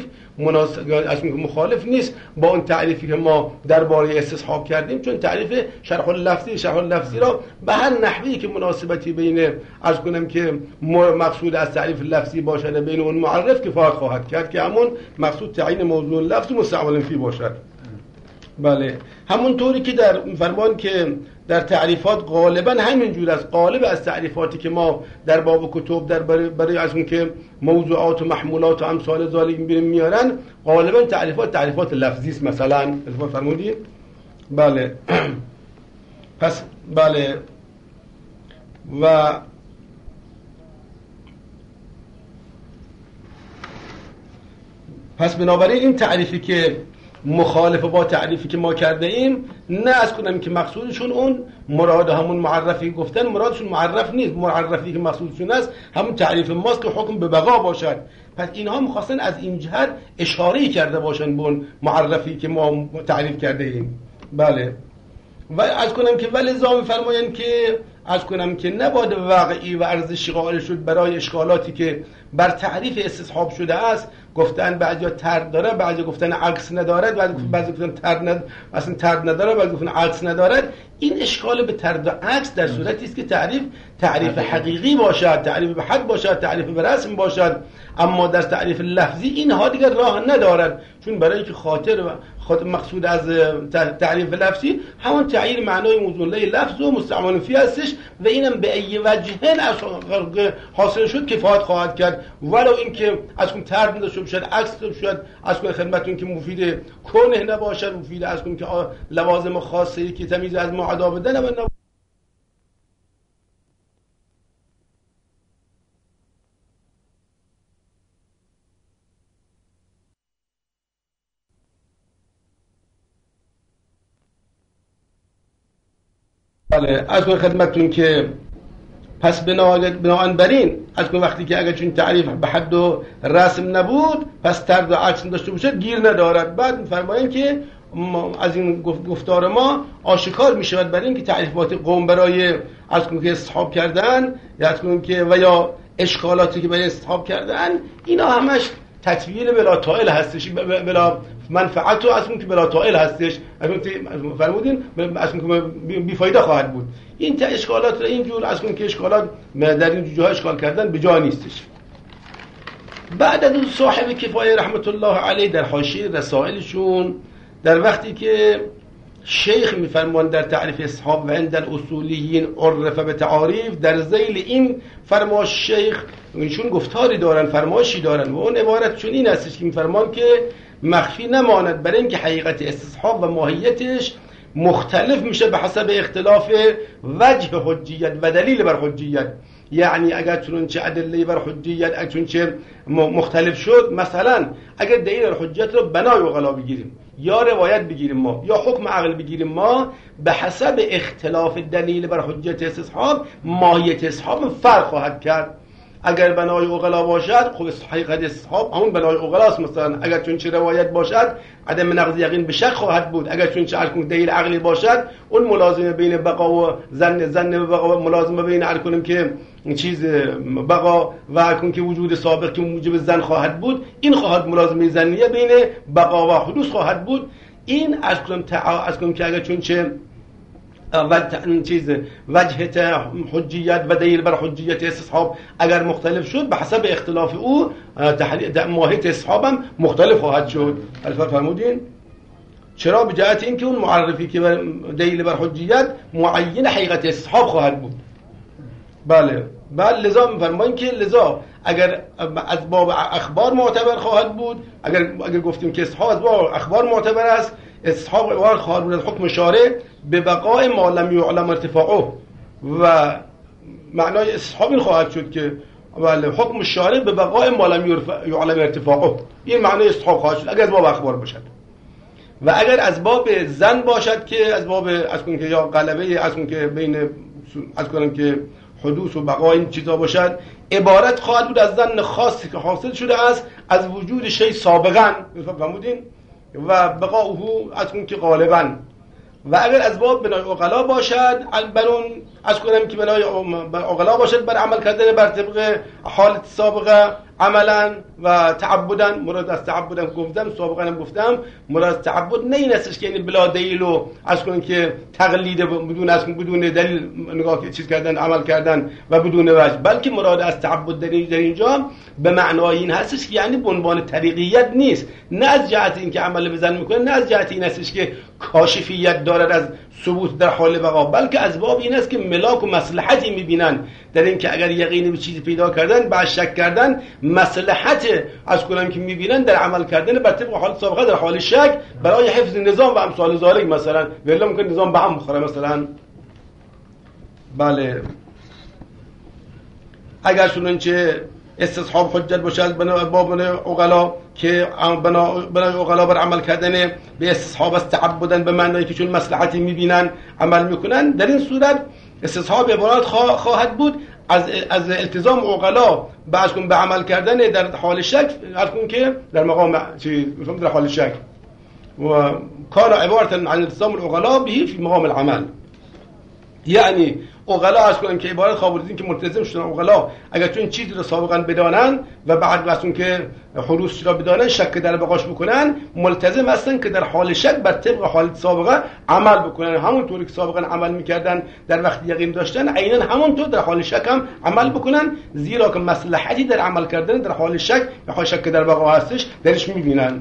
مخالف نیست با اون تعریفی که ما درباره استصحاب کردیم، چون تعریف شرح اللفظی را به هر نحوی که مناسبتی بین از کنم که مقصود از تعریف لفظی باشد بین اون معرف کفایت خواهد کرد که همون مقصود تعیین موضوع لفظ مستعمل فی باشد. بله همونطوری که در فرمان که در تعریفات غالبا همین جور است، غالب از تعریفاتی که ما در باب کتب در برای از اون که موضوعات و محمولات و امثال ذالک میارن، غالبا تعریفات لفظی است. مثلا الفاظ فرمودین. بله پس بله و پس بنابراین این تعریفی که مخالف با تعریفی که ما کرده ایم، نه از کنم که مقصودشون اون مراد همون معرفی گفتن مرادشون معرف نیست، معرفی که مقصودشون است همون تعریف ماست که حکم به بقا باشد. پس اینها می‌خواستن از این جهت اشاره‌ای کرده باشن به اون معرفی که ما تعریف کرده ایم. بله. و از کنم که ولذا می‌فرمایند که از کنم که نباید واقعی و ارزشی قائل شد برای اشکالاتی که بر تعریف استصحاب شده است. گفتن بعضیا طرد داره، بعضی گفتن عکس ندارد، بعضی گفتن اصلا طرد نداره، بعضی گفتن عکس ندارد. این اشکال به طرد و عکس در صورتی است که تعریف حقیقی باشد، تعریف به حد باشد، تعریف به رسم باشد. اما در تعریف لفظی اینها دیگر راه ندارد، چون برای که خاطر مقصود از تعریف لفظی همون تعیین معنای موزونه لفظ و مستعمل فی هستش و اینم به ای وجهن حاصل شد کفایت خواهد کرد، ولو اینکه از اون طرد نداشته باشد، عکس شد از اون خدمتتون که مفید کنه نباشد، مفید از اون که لوازم خاصه که تمیز از معدا بدن و بله. از اون خدمتتون که پس بنابراین از اون وقتی که اگر چون تعریف به حد و رسم نبود پس طرد و عکس داشته باشد گیر ندارد. بعد می‌فرمایند که از این گفتار ما آشکار می‌شود برای اینکه تعریفات قوم برای از اون که استصحاب کردن یا از اون که و یا اشکالاتی که برای استصحاب کردن اینا همش تطویل بلا طائل هستش، بلا منفعت و از اون که بلا طائل هستش، از اون فرمودین از اون که بی فایده خواهد بود. این اشکالات اینجور از اون که اشکالات در این جاها اشکال کردن به جا نیستش. بعد از اون صاحب کفایه رحمت الله علیه در حاشیه رسائلشون در وقتی که شیخ میفرمان در تعریف اصحاب و عند الاصولیین عرف به تعاریف، در ذیل این فرماش شیخ ایشون گفتاری دارن، فرمایشی دارن و اون عبارتشون این هستش که میفرمان که مخفی نماند برای اینکه حقیقت استصحاب و ماهیتش مختلف میشه به حسب اختلاف وجه حجیت و دلیل بر حجیت. یعنی اگر چنانچه ادله بر حجیت اگر چنانچه مختلف شد، مثلا اگر دلیل بر حجیت رو بنای عقلا بگیریم یا روایت بگیریم ما یا حکم عقل بگیریم ما، به حسب اختلاف دلیل بر حجیت استصحاب ماهیت استصحاب فرق خواهد کرد. اگر بنای عقلا باشد خب حقیقت استصحاب همون بنای عقلاست. مثلا اگر چون روایت باشد عدم نقض یقین به شک خواهد بود. اگر چون دلیل عقلی باشد اون ملازمه بین بقا و ظن بقا و ملازمه بین الکنم که چیز بقا و الکن که وجود سابق که موجب ظن خواهد بود، این خواهد ملازمه ظنیه بین بقا و حدوث خواهد بود. این از کنم که اگر چون چه وجهت حجیت و دلیل بر حجیت استصحاب اگر مختلف شد به حسب اختلاف او ماهیت استصحاب هم مختلف خواهد شد. البته فرمودین چرا؟ به جهت اینکه اون معرفی که دلیل بر حجیت معین حقیقت استصحاب خواهد بود. بله لذا می‌فرماییم که لذا اگر از باب اخبار معتبر خواهد بود، اگر گفتیم که استصحاب از باب اخبار معتبر است، استصحاب عبارت خواهد بود از حکم شارع به بقای ما لم یعلم ارتفاعه و معنای استصحاب این خواهد شد که بله حکم شارع به بقای ما لم یعلم ارتفاعه، این معنای استصحاب خواهد شد اگر از باب اخبار باشد. و اگر از باب ظن باشد که از باب از کنم که یا غلبه از کنم که بین از کنم که حدوث و بقا این چیزا باشد، عبارت خواهد بود از ظن خاصی که حاصل شده است از وجود شی سابقا فهمودین و بقاؤه از اون که غالبا. و اگر از باب بنای عقلا باشد البرون از کنم که بنای عقلا باشد بر عمل کردن بر طبق حالت سابقه عملا و تعبدا. مراد از تعبدا گفتم سابقا هم گفتم مراد از تعبد نه این استش که یعنی بلا دلیل و از کنم که تقلید بدون دلیل نگاه چیز کردن عمل کردن و بدون وجه، بلکه مراد از تعبد در اینجا به معنای این هستش که یعنی به عنوان طریقیت نیست، نه از جهت اینکه عمل بزن میکنه، نه از جهت این هستش که کاشفیت دارد از ثبوت در حال بقا، بلکه از باب این است که ملاک و مصلحتی میبینن در این که اگر یقین به چیزی پیدا کردن بعد شک کردن مصلحت از کنم که میبینن در عمل کردن بر طبق حال سابقه در حال شک برای حفظ نظام و امثال ذالک. مثلا ولی ممکن نظام به هم بخوره مثلا. بله اگر چنانچه استصحاب حجت باشد بنای عقلا که بنای عقلا بر عمل کردن به استصحاب است تعبدن به معنایی که چون مصلحتی میبینن عمل میکنن، در این صورت استصحاب عبارت خواهد بود از التزام عقلا به عمل کردن در حال شک، هر کن که در مقام در حال شک و کار عبارت عن التزام العقلا به فی مقام العمل. یعنی عقلا از کنن که عبارت خوابوردین که ملتزم شدن عقلا اگر چون چیزی رو سابقا بدانن و بعد از اون که حدوث را بدانن شک در بقاش بکنن، ملتزم هستن که در حال شک بر طبق حالت سابقه عمل بکنن، همونطوری که سابقا عمل میکردن در وقت یقین داشتن عیناً همونطور در حال شک هم عمل بکنن، زیرا که مصلحتی در عمل کردن در حال شک و حال شک در بقا هستش درش میبینن.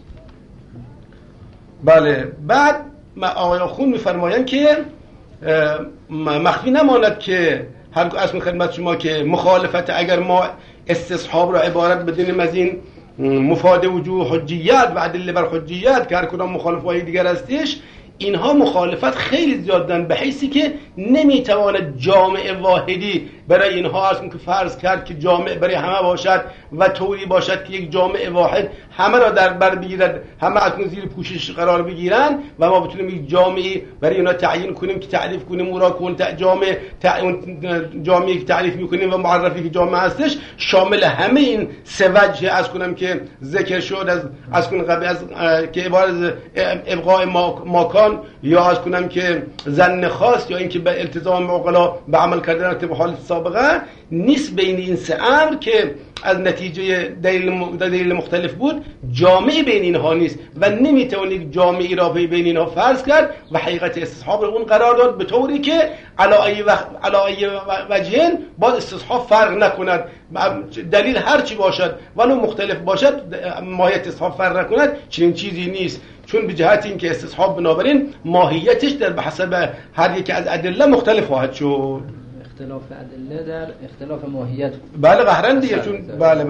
بله. بعد آقای خون میفرمایند که مخفی نماند که هر از خدمت شما که مخالفت اگر ما استصحاب را عبارت بدونیم از این مفاد وجوه حجیت و ادله بر حجیت که هر کدام مخالفهای دیگر هستش، اینها مخالفت خیلی زیادن به حیثی که نمیتواند جامع واحدی برای اینها از که فرض کرد که جامع برای همه باشد و طوری باشد که یک جامع واحد همه را در بر بگیرد، همه از زیر پوشش قرار بگیرن و ما بتونیم یک جامعی برای اینا تعیین کنیم که تعریف کنیم او را کن جامعی که تعریف میکنیم و معرفی که جامعه هستش شامل همه این سه وجه از کنم که ذکر شد از کنم قبل از که عبارت ابقاء ماکان یا از کنم که ظن خاص یا اینکه به التزام عقلا به عمل کردن طبق حال سابقه نیست. بین این سه امر که از نتیجه دلیل مختلف بود جامعی بین اینها نیست و نمیتونید جامعی را بین اینها فرض کرد و حقیقت استصحاب اون قرار داد به طوری که علی وجهین با استصحاب فرق نکند، دلیل هر چی باشد ولو مختلف باشد ماهیت استصحاب فرق نکند، چنین چیزی نیست. چون به جهت این که استصحاب بنابراین ماهیتش در بحسب هر یک از ادله مختلف خواهد شد. اختلاف ادله در اختلاف ماهیت. بله قهرن دیگه چون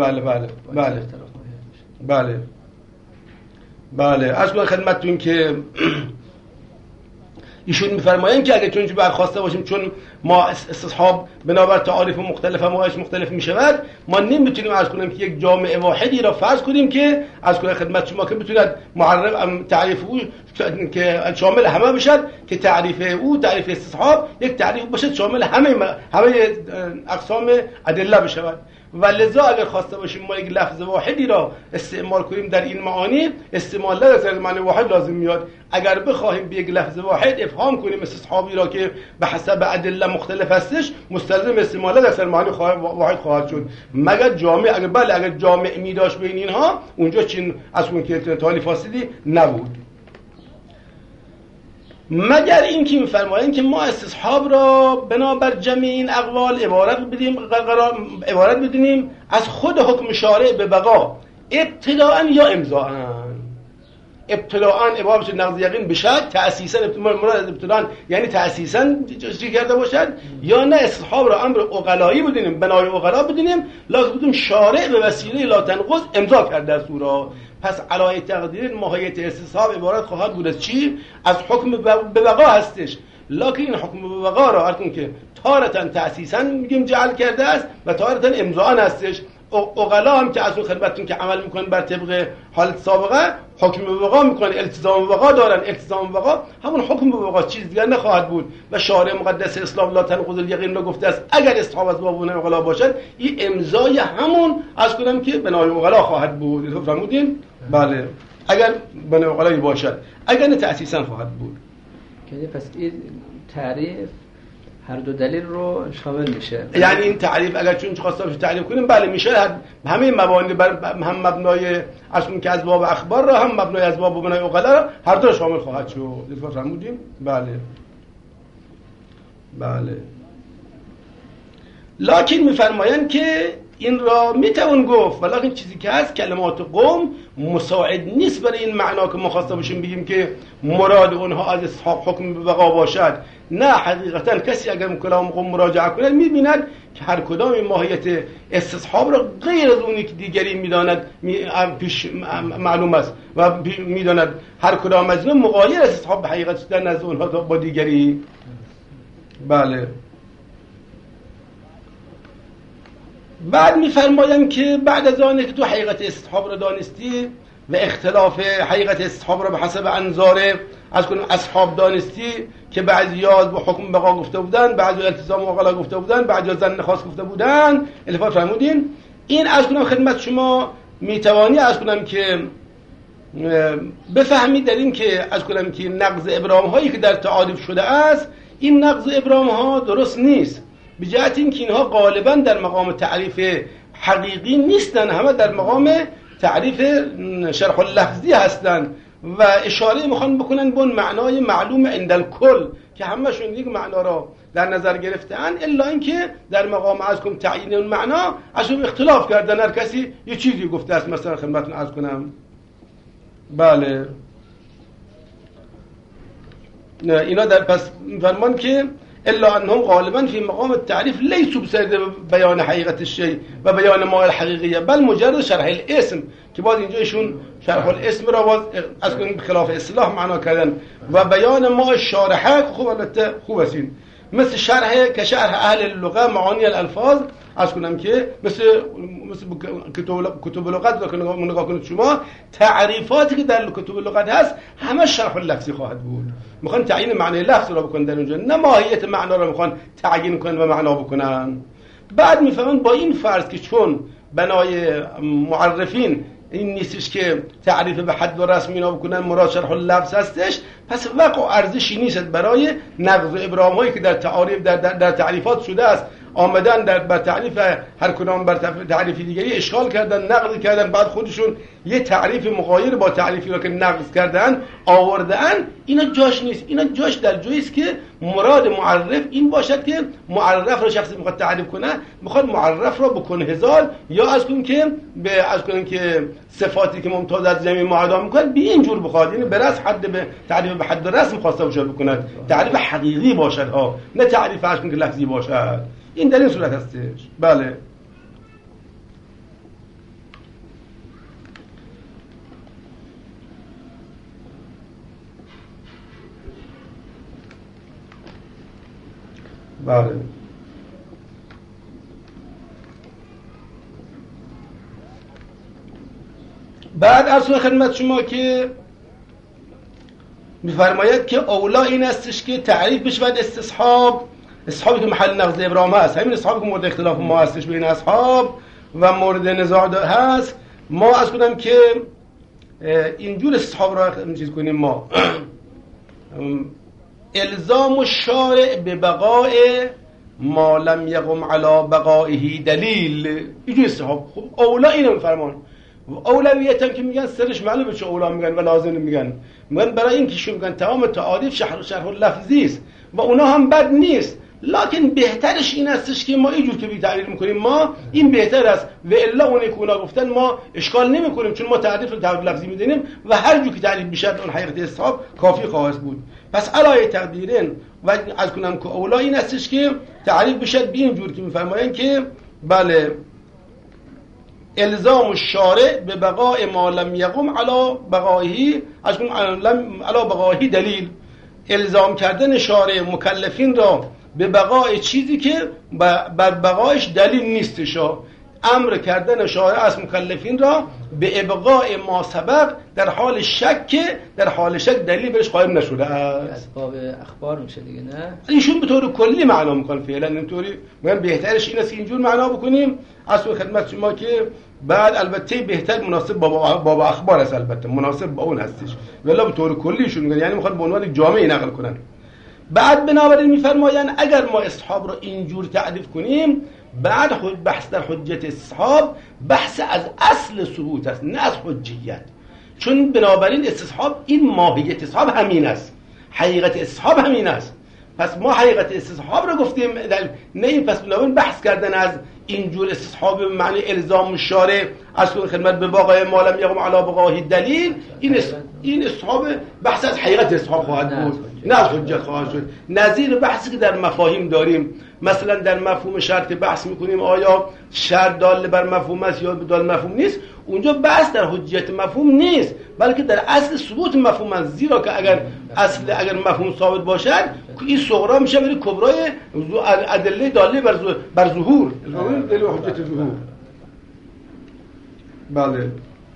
بله از من خدمتتون که ایشون میفرمایند که اگه چون برخواسته باشیم چون ما استصحاب بنابر تعاریف مختلف ماهیش مختلف میشود، ما نمیتونیم عرض کنیم که یک جامعه واحدی را فرض کنیم که از کنه خدمت شما که بتوند معرف تعریف او که شامل همه باشد، که تعریف او تعریف استصحاب یک تعریف باشد شامل همه اقسام ادله بشود. و لذا اگر خواسته باشیم ما یک لفظ واحدی را استعمال کنیم در این معانی، استعمال در معنی واحد لازم میاد. اگر بخواهیم به یک لفظ واحد افهام کنیم استصحابی را که به حسب ادله مختلف هستش، مستلزم استعمال در معنی واحد خواهد شد. مگر جامع اگر جامع می داشت بین اینها، اونجا چین از اون که تالی فاصلی نبود. مگر این که می‌فرمایند که ما استصحاب را بنابر جمع این اقوال عبارت بدونیم از خود حکم شارع به بقا ابتداءً یا امضاءً. ابتداءً عبارت بشه نقض یقین بشد، تأسیساً مراد ابتداءً یعنی تأسیساً چی کرده باشد، یا نه استصحاب را امر عقلایی بدونیم، بنای عقلا بدونیم، لازم بدونیم شارع به وسیله لا تنقض امضا کرده است او را. پس علای تقدیر ماهیت استصحاب عبارت خواهد بود از چی؟ از حکم به بقا هستش. لکن این حکم به بقا را هرکن که تارتاً تأسیساً میگیم جعل کرده است و تارتاً امضاء هستش. عقلا هم که از اون خدمتتون که عمل میکنن بر طبق حالت سابقه حکم به بقا میکنن، التزام به بقا دارن، التزام به بقا همون حکم به بقا، چیز دیگر نخواهد بود. و شارع مقدس اسلام لا تنقض الیقین را گفته است اگر استصحاب از باب عقلا باشد این امضای همون از کنم که بنای عقلا خواهد بود. فهمیدین؟ بله اگر بنای عقلایی باشد، اگر نه تأسیساً خواهد بود. که پس این تعریف هر دو دلیل رو شامل میشه. یعنی این تعریف اگر چون خواسته باشه تعریف کنیم بله میشه همه مبانی هم مبنای اصلا که از باب اخبار را هم مبنای از باب بنای عقلا را هر دو شامل خواهد شد. فهمیدیم؟ بله. لکن میفرمایند که این را میتوان گفت، ولی چیزی که هست کلمات قوم مساعد نیست برای این معنا که ما خواسته باشیم بگیم که مراد اونها از استصحاب حکم به بقا باشد. نه، حقیقتا کسی اگر کلام قوم مراجعه کنه میبیند که هر کدام ماهیت استصحاب را غیر از اونی که دیگری میداند پیش معلوم است و میداند هر کدام از اونها مغایر استصحاب به حقیقت در نزد اونها با دیگری. بله بعد میفرمایم که بعد از آنه که تو حقیقت استصحاب رو دانستی و اختلاف حقیقت استصحاب رو به حسب انظار از کنیم اصحاب دانستی که بعضی‌ها به حکم بقا گفته بودن، بعضی التزام عقلا گفته بودن، بعضی ظن خاص گفته بودن، الفاظ فرمودین. این از کنم خدمت شما میتوانی از کنم که بفهمید در این که از کنم که نقض ابرام هایی که در تعاریف شده است، این نقض ابرام ها درست نیست، به جهت این که اینها غالبا در مقام تعریف حقیقی نیستن، همه در مقام تعریف شرح اللفظی هستند و اشاره میخوان بکنن به اون معنای معلوم عند الکل که همشون یک معنا را در نظر گرفتن، الا اینکه در مقام از کنم تعیین اون معنا ازشون اختلاف کردن، هر کسی یه چیزی گفته است. مثلا خدمتتون عرض کنم بله اینا در پس فرمان که الا انهم غالبا فی مقام التعریف لیسوا بصدد بیان حقیقت الشیء و بیان ما الحقیقیه، بل مجرد شرح الاسم، که باز اینجا ایشون شرح الاسم را باز از خلاف اصلاح معنا کردن و بیان ما الشارحه. خوب البته خوب است، مثل شرح که شرح اهل اللغه معانی الالفاظ از کنم که مثل کتب لغت رو نگاه کنید شما، تعریفاتی که در کتب لغت هست همه شرح لفظی خواهد بود. میخوان تعیین معنی لفظ رو بکنن در اونجا، نه ماهیت معنا رو میخوان تعیین کنن و معنا بکنن. بعد میفهمن با این فرض که چون بنای معرفین این نیستش که تعریف به حد و رسم اینا بکنن، مراد شرح اللفظ هستش، پس وقع و ارزشی نیست برای نقض و ابرام هایی که در تعریف در تعریفات شده است، آمدن بر تعریف هر کدام بر تعریف دیگری اشکال کردن، نقض کردن، بعد خودشون یه تعریف مغایر با تعریفی رو که نقض کردن آوردن. اینا جاش نیست، اینا جاش در جایی است که مراد معرف این باشد که معرف رو شخصی میخواد تعریف کنه، میخواد معرف رو بکنه هزار یا از کنن که صفاتی که ممتاز از جمعی معدا میکنه به این جور بخواد، یعنی برس حد به تعریف به حد رسم خواسته باشه بکنه، تعریف حقیقی باشد ها، نه تعریف که لفظی باشد. این در این صورت هستش. بله بله بعد از خدمت شما که می‌فرماید که اولا این استش که تعریف بشود استصحابی که محل نقض ابرام هست، همین استصحابی که مورد اختلاف ما هستش بین اصحاب و مورد نزاع هست، ما از کنم که اینجور استصحاب را چیز کنیم، ما الزام الشارع به بقاء ما لم یقم علی بقائه دلیل، اینجور استصحاب. خب اولا اینو فرمان اولویت هم که میگن سرش معلومه چه اولا میگن و لازم میگن برای این که شو میگن تمام تعاریف شرح لفظی است و اونا هم بد نیست، لکن بهترش این استش که ما اینجور که بی تعریف میکنیم ما این بهتر است و الا اون که اونا گفتن ما اشکال نمیکنیم، چون ما تعریف لفظی میدونیم و هر جور که تعریف بشه اون حقیقت استصحاب کافی خواهد بود. پس علای تقدیرن و از کنم که اولا این استش که تعریف بشه به این جور که میفرمایند که بله الزام الشارع به بقاء ما لم یقم علی بقائه، از کنم علی بقائه دلیل، الزام کردن شارع مکلفین را به بقای چیزی که بر بقایش دلیل نیستش، امر کردن شارع از مکلفین را به ابقاء ما سبق در حال شک دلیل برش قائم نشده است. از باب اخبار میشه دیگه، نه ایشون به طور کلی معنا میکنن فعلا اینطوری، میگن بهترش این است که اینجور معنا بکنیم از خدمت شما که بعد البته بهتر مناسب باب اخبار است، البته مناسب با اون هستش، ولی به طور کلی ایشون میگن یعنی میخواد به عنوان جامعه نقل کنن. بعد بنابراین میفرمایند اگر ما استصحاب رو اینجور تعریف کنیم، بعد بحث در حجت استصحاب بحث از اصل ثبوت است نه از حجیت، چون بنابراین استصحاب این ماهیت استصحاب همین است، حقیقت استصحاب همین است. پس ما حقیقت استصحاب رو گفتیم نه این، پس بنابراین بحث کردن از اینجور استصحاب به معنی الزام شارع از خدمت به باقای ما لم یقم علی بقائه دلیل، این استصحاب بحث از حقیقت استصحاب خواهد بود. نه از حجت خواهد شد. نظیر بحثی که در مفاهیم داریم، مثلا در مفهوم شرط که بحث میکنیم آیا شرط دال بر مفهوم است یا دال مفهوم نیست، اونجا بحث در حجت مفهوم نیست، بلکه در اصل ثبوت مفهوم است. زیرا که اگر مفهوم ثابت باشد این صغرا میشه بری کبرای ادله داله بر ظهور، دلیل حجت ظهور. بله.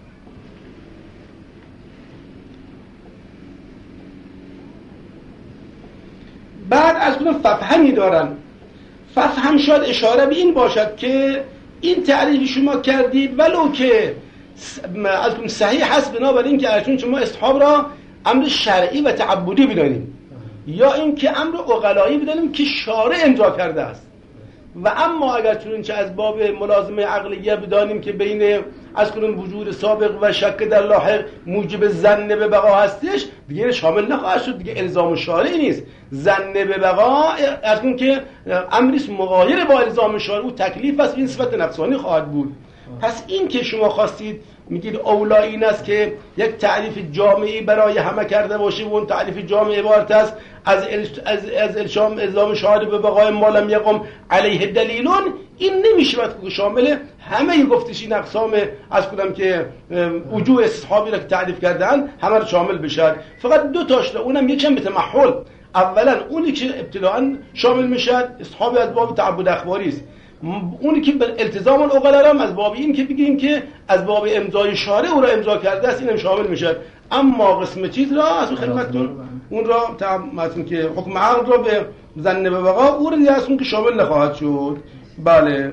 بعد از اون ففهمی دارن. ففهم شاید اشاره به این باشد که این تعریف شما کردید ولو که از اون صحیح هست، بنابراین که ارچون شما استصحاب را امر شرعی و تعبدی بدانیم، یا این که امر عقلایی بدانیم که شارع امضا کرده است. و اما اگر چنانچه از باب ملازمه عقلیه بدانیم که بین از کنون وجود سابق و شک در لاحق موجب ظن به بقا هستش، دیگه شامل نخواهد شد، دیگه الزام شارعی نیست. ظن به بقا از اون که امریست مغایر با الزام شارع، او تکلیف است، این صفت نفسانی خواهد بود. پس این که شما خواستید میگید اولا این است که یک تعریف جامعی برای همه کرده باشه و اون تعریف جامعی عبارت است از الزام شارع به بقای ما لم یقم علیه دلیلون، این نمیشه که شامل همه گفتش این اقسام از کدام که وجوه استصحابی را که تعریف کردن همه رو شامل بشه. فقط دو تاش داره، اونم یکم به تمحل. اولا اونی که ابتداء شامل میشه استصحابی از باب تعبد اخباری است، اونی که به التزام العقلا هم از باب این که بگیم که از باب امضای شارع او را امضا کرده است اینم شامل میشه. اما قسم چیز را از خدمتتون اون را مثلا که حکم عقل را به ظن به بقا او را دیگه از اون که شامل نخواهد شد. بله.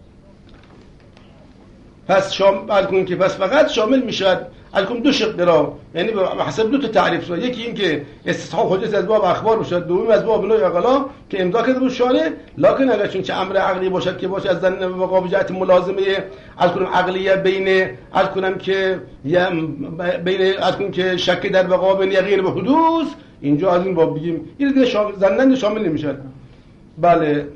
پس شامل که پس فقط شامل میشد الکم دو شق را، یعنی به حسب دو تا تعریف را، یکی این که استصحاب حجت از باب اخبار باشد، دومی از باب نوع عقلا که امضا کرده بود شارع. لکن اگر چون چه امر عقلی باشد که باشه از ظن به بقا به جهت ملازمه از کنم عقلیه بین از کنم که بین از کنم که شک در بقا بین یقین به حدوث، اینجا از این باب بگیم این دیگه ظنن شامل نمیشه. بله.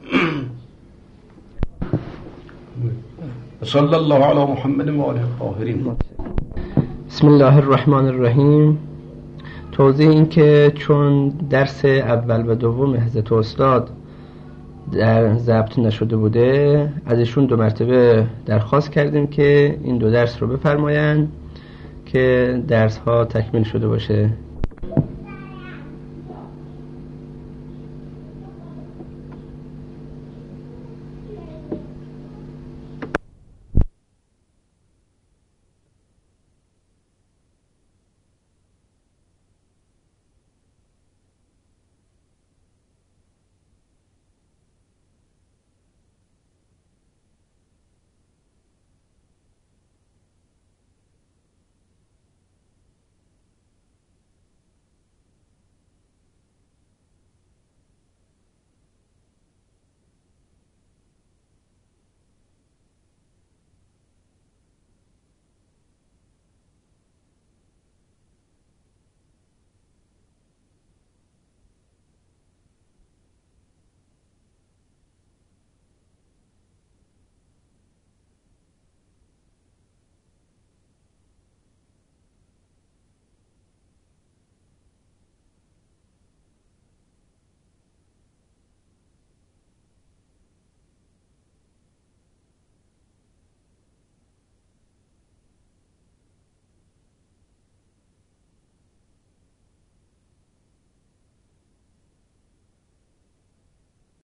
صلی الله علی محمد و آله الطاهرین. بسم الله الرحمن الرحیم. توضیح این که چون درس اول و دوم حضرت استاد در ضبط نشده بوده، ازشون 2 مرتبه درخواست کردیم که این 2 درس رو بفرمایند که درس ها تکمیل شده باشه.